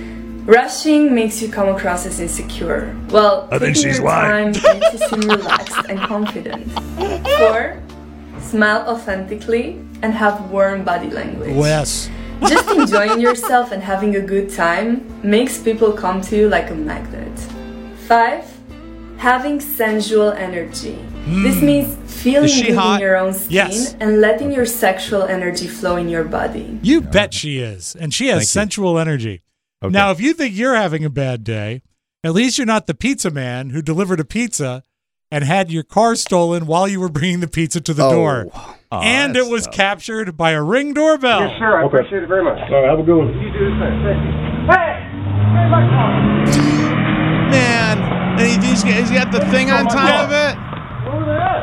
Rushing makes you come across as insecure. Well, I think taking she's your lying. time makes you seem relaxed and confident. Four, smile authentically and have warm body language. Yes. Just enjoying yourself and having a good time makes people come to you like a magnet. Five, having sensual energy. This means feeling Is she good hot? in your own skin Yes. and letting your sexual energy flow in your body. You bet she is. And she has Thank you. sensual energy. Okay. Now, if you think you're having a bad day, at least you're not the pizza man who delivered a pizza and had your car stolen while you were bringing the pizza to the Oh. door. Oh, and that's it was tough. captured by a Ring doorbell. Yes, sir. I appreciate it very much. All right, have a good one. You do the same. Thank you. Hey! Hey, my car! Man, and he, he's, he's got the thing on top of it. Where were they at?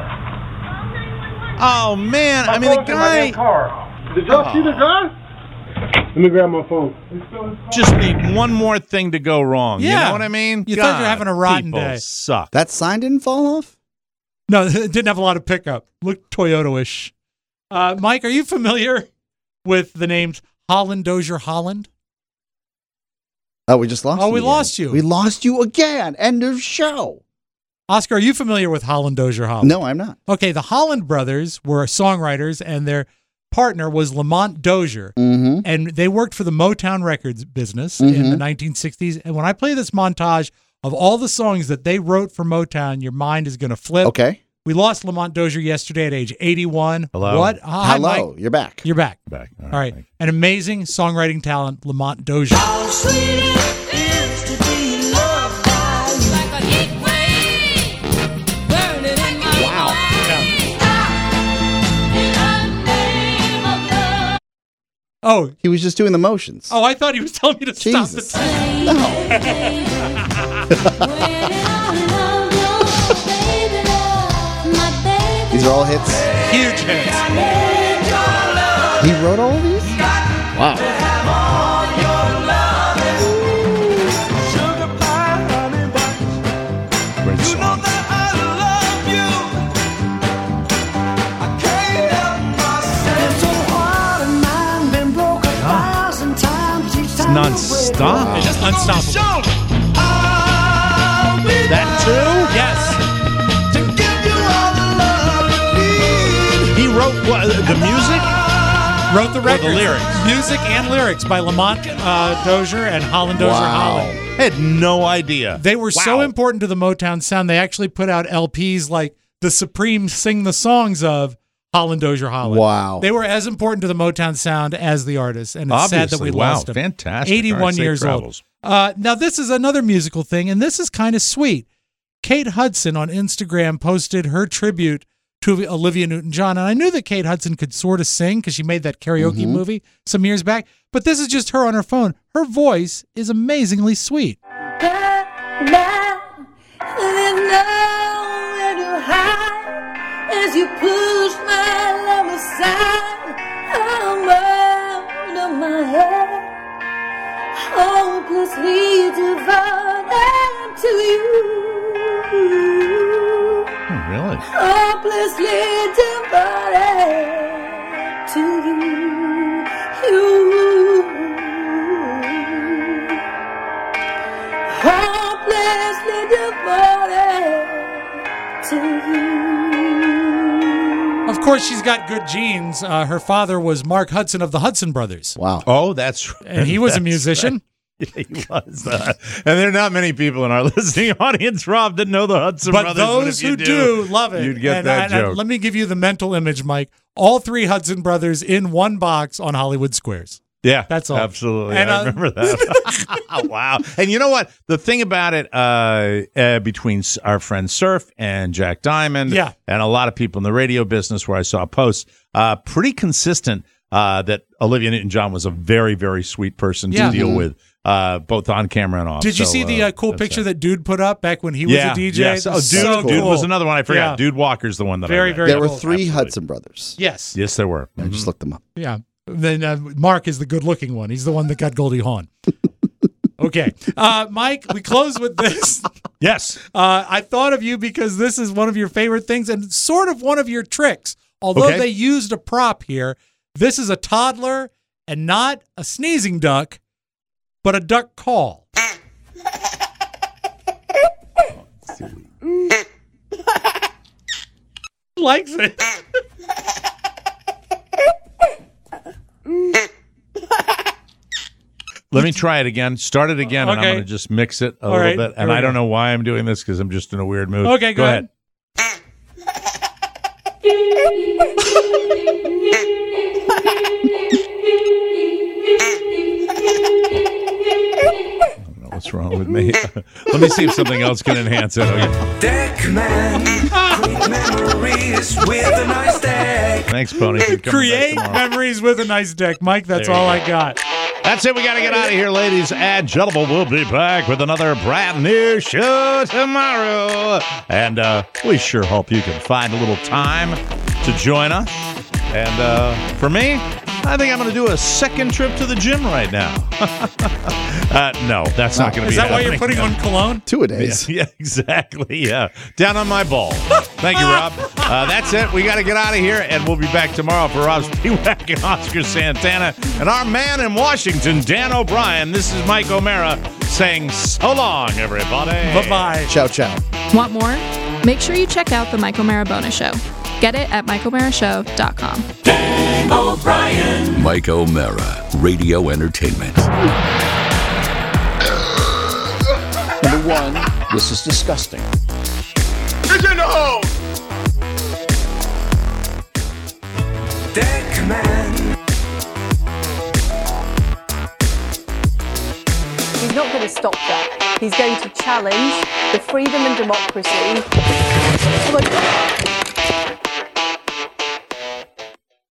Oh, man. I mean, the phone's in my damn guy car. Did y'all see the guy? Let me grab my phone. just need one more thing to go wrong. You Yeah. know what I mean? You thought you were God, having a rotten people day. suck. That sign didn't fall off? No, it didn't have a lot of pickup. Looked Toyota-ish. Uh, Mike, are you familiar with the names Holland Dozier Holland? Oh, we just lost Oh, you we again. lost you. We lost you again. End of show. Oscar, are you familiar with Holland Dozier Holland? No, I'm not. Okay, the Holland brothers were songwriters, and their partner was Lamont Dozier. Mm-hmm. And they worked for the Motown Records business Mhm. in the nineteen sixties. And when I play this montage of all the songs that they wrote for Motown, your mind is going to flip. Okay. We lost Lamont Dozier yesterday at age eighty-one. Hello. What? Hi, Hello. Mike. You're back. You're back. Back. All All right. An amazing songwriting talent, Lamont Dozier. Oh, he was just doing the motions. Oh, I thought he was telling me to Jesus. stop the These are all hits. Huge hits. He wrote all of these? Wow. Great song. It's non-stop. It's unstoppable. That too? Yes. He wrote what, the music? Wrote the Or record. the lyrics? Music and lyrics by Lamont uh, Dozier and Holland Dozier Wow. Holland. I had no idea. They were so Wow. important to the Motown sound, they actually put out L Ps like The Supremes Sing the Songs of Holland Dozier Holland. Wow. They were as important to the Motown sound as the artist, and it's sad that we Obviously. Wow. lost him. Fantastic. eighty-one All right, safe years travels. old. Uh, now, this is another musical thing, and this is kind of sweet. Kate Hudson on Instagram posted her tribute to Olivia Newton-John, and I knew that Kate Hudson could sort of sing because she made that karaoke Mhm. movie some years back, but this is just her on her phone. Her voice is amazingly sweet. As you push my love aside, I'm out of my head, hopelessly devoted to you. Oh, really? Hopelessly devoted to you. You. Hopelessly devoted to you. Of course, she's got good genes. Uh, her father was Mark Hudson of the Hudson Brothers. Wow. Oh, that's right. And he was a That's musician. right. Yeah, he was. Uh, and there are not many people in our listening audience, Rob, that know the Hudson But Brothers. but those if you who do, love it. You'd get and, that and, and joke. let me give you the mental image, Mike. All three Hudson brothers in one box on Hollywood Squares. Yeah, That's all. Absolutely. And, I uh, remember that. Wow. And you know what? The thing about it, uh, uh, between s- our friend Surf and Jack Diamond, Yeah. and a lot of people in the radio business where I saw posts, uh, pretty consistent uh, that Olivia Newton-John was a very, very sweet person Yeah. to deal Mhm. with, uh, both on camera and off. Did you So, see the uh, cool that's picture it. that Dude put up back when he was yeah, a D J? Yes. Oh, Dude, So Dude cool. was another one I forgot. Yeah. Dude Walker's the one that Very, I read. very There were cool. three Absolutely. Hudson brothers. Yes. Yes, there were. I just looked them up. Yeah. Then uh, Mark is the good-looking one. He's the one that got Goldie Hawn. Okay. Uh, Mike, we close with this. Yes. Uh, I thought of you because this is one of your favorite things and sort of one of your tricks. Although Okay. they used a prop here, this is a toddler and not a sneezing duck, but a duck call. Likes it. Let me try it again. Start it again, and I'm Okay. going to just mix it a All little right, bit. And here we I don't go. know why I'm doing this because I'm just in a weird mood. Okay, go ahead. I don't know what's wrong with me. Let me see if something else can enhance it. Okay. Deckman, create memories with a nice deck. Thanks, Pony. Keep coming back Create tomorrow. memories with a nice deck. Mike, that's There you all go. I got. That's it. We got to get out of here, ladies and gentlemen. We'll be back with another brand new show tomorrow. And uh, we sure hope you can find a little time to join us. And uh, for me, I think I'm going to do a second trip to the gym right now. uh, no, that's not going to be Is that why you're happening. putting on cologne? Two a days. Yeah, yeah, exactly. Yeah. Down on my ball. Thank you, Rob. Uh, that's it. We got to get out of here, and we'll be back tomorrow for Rob Spiewak and Oscar Santana and our man in Washington, Dan O'Brien. This is Mike O'Mara saying so long, everybody. Bye-bye. Ciao, ciao. Want more? Make sure you check out the Michael Mara Bonus Show. Get it at michael mara show dot com. Dan O'Brien. Mike O'Mara, Radio Entertainment. Number one, this is disgusting. Get in the hole! Dead command. He's not going to stop that. He's going to challenge the freedom and democracy.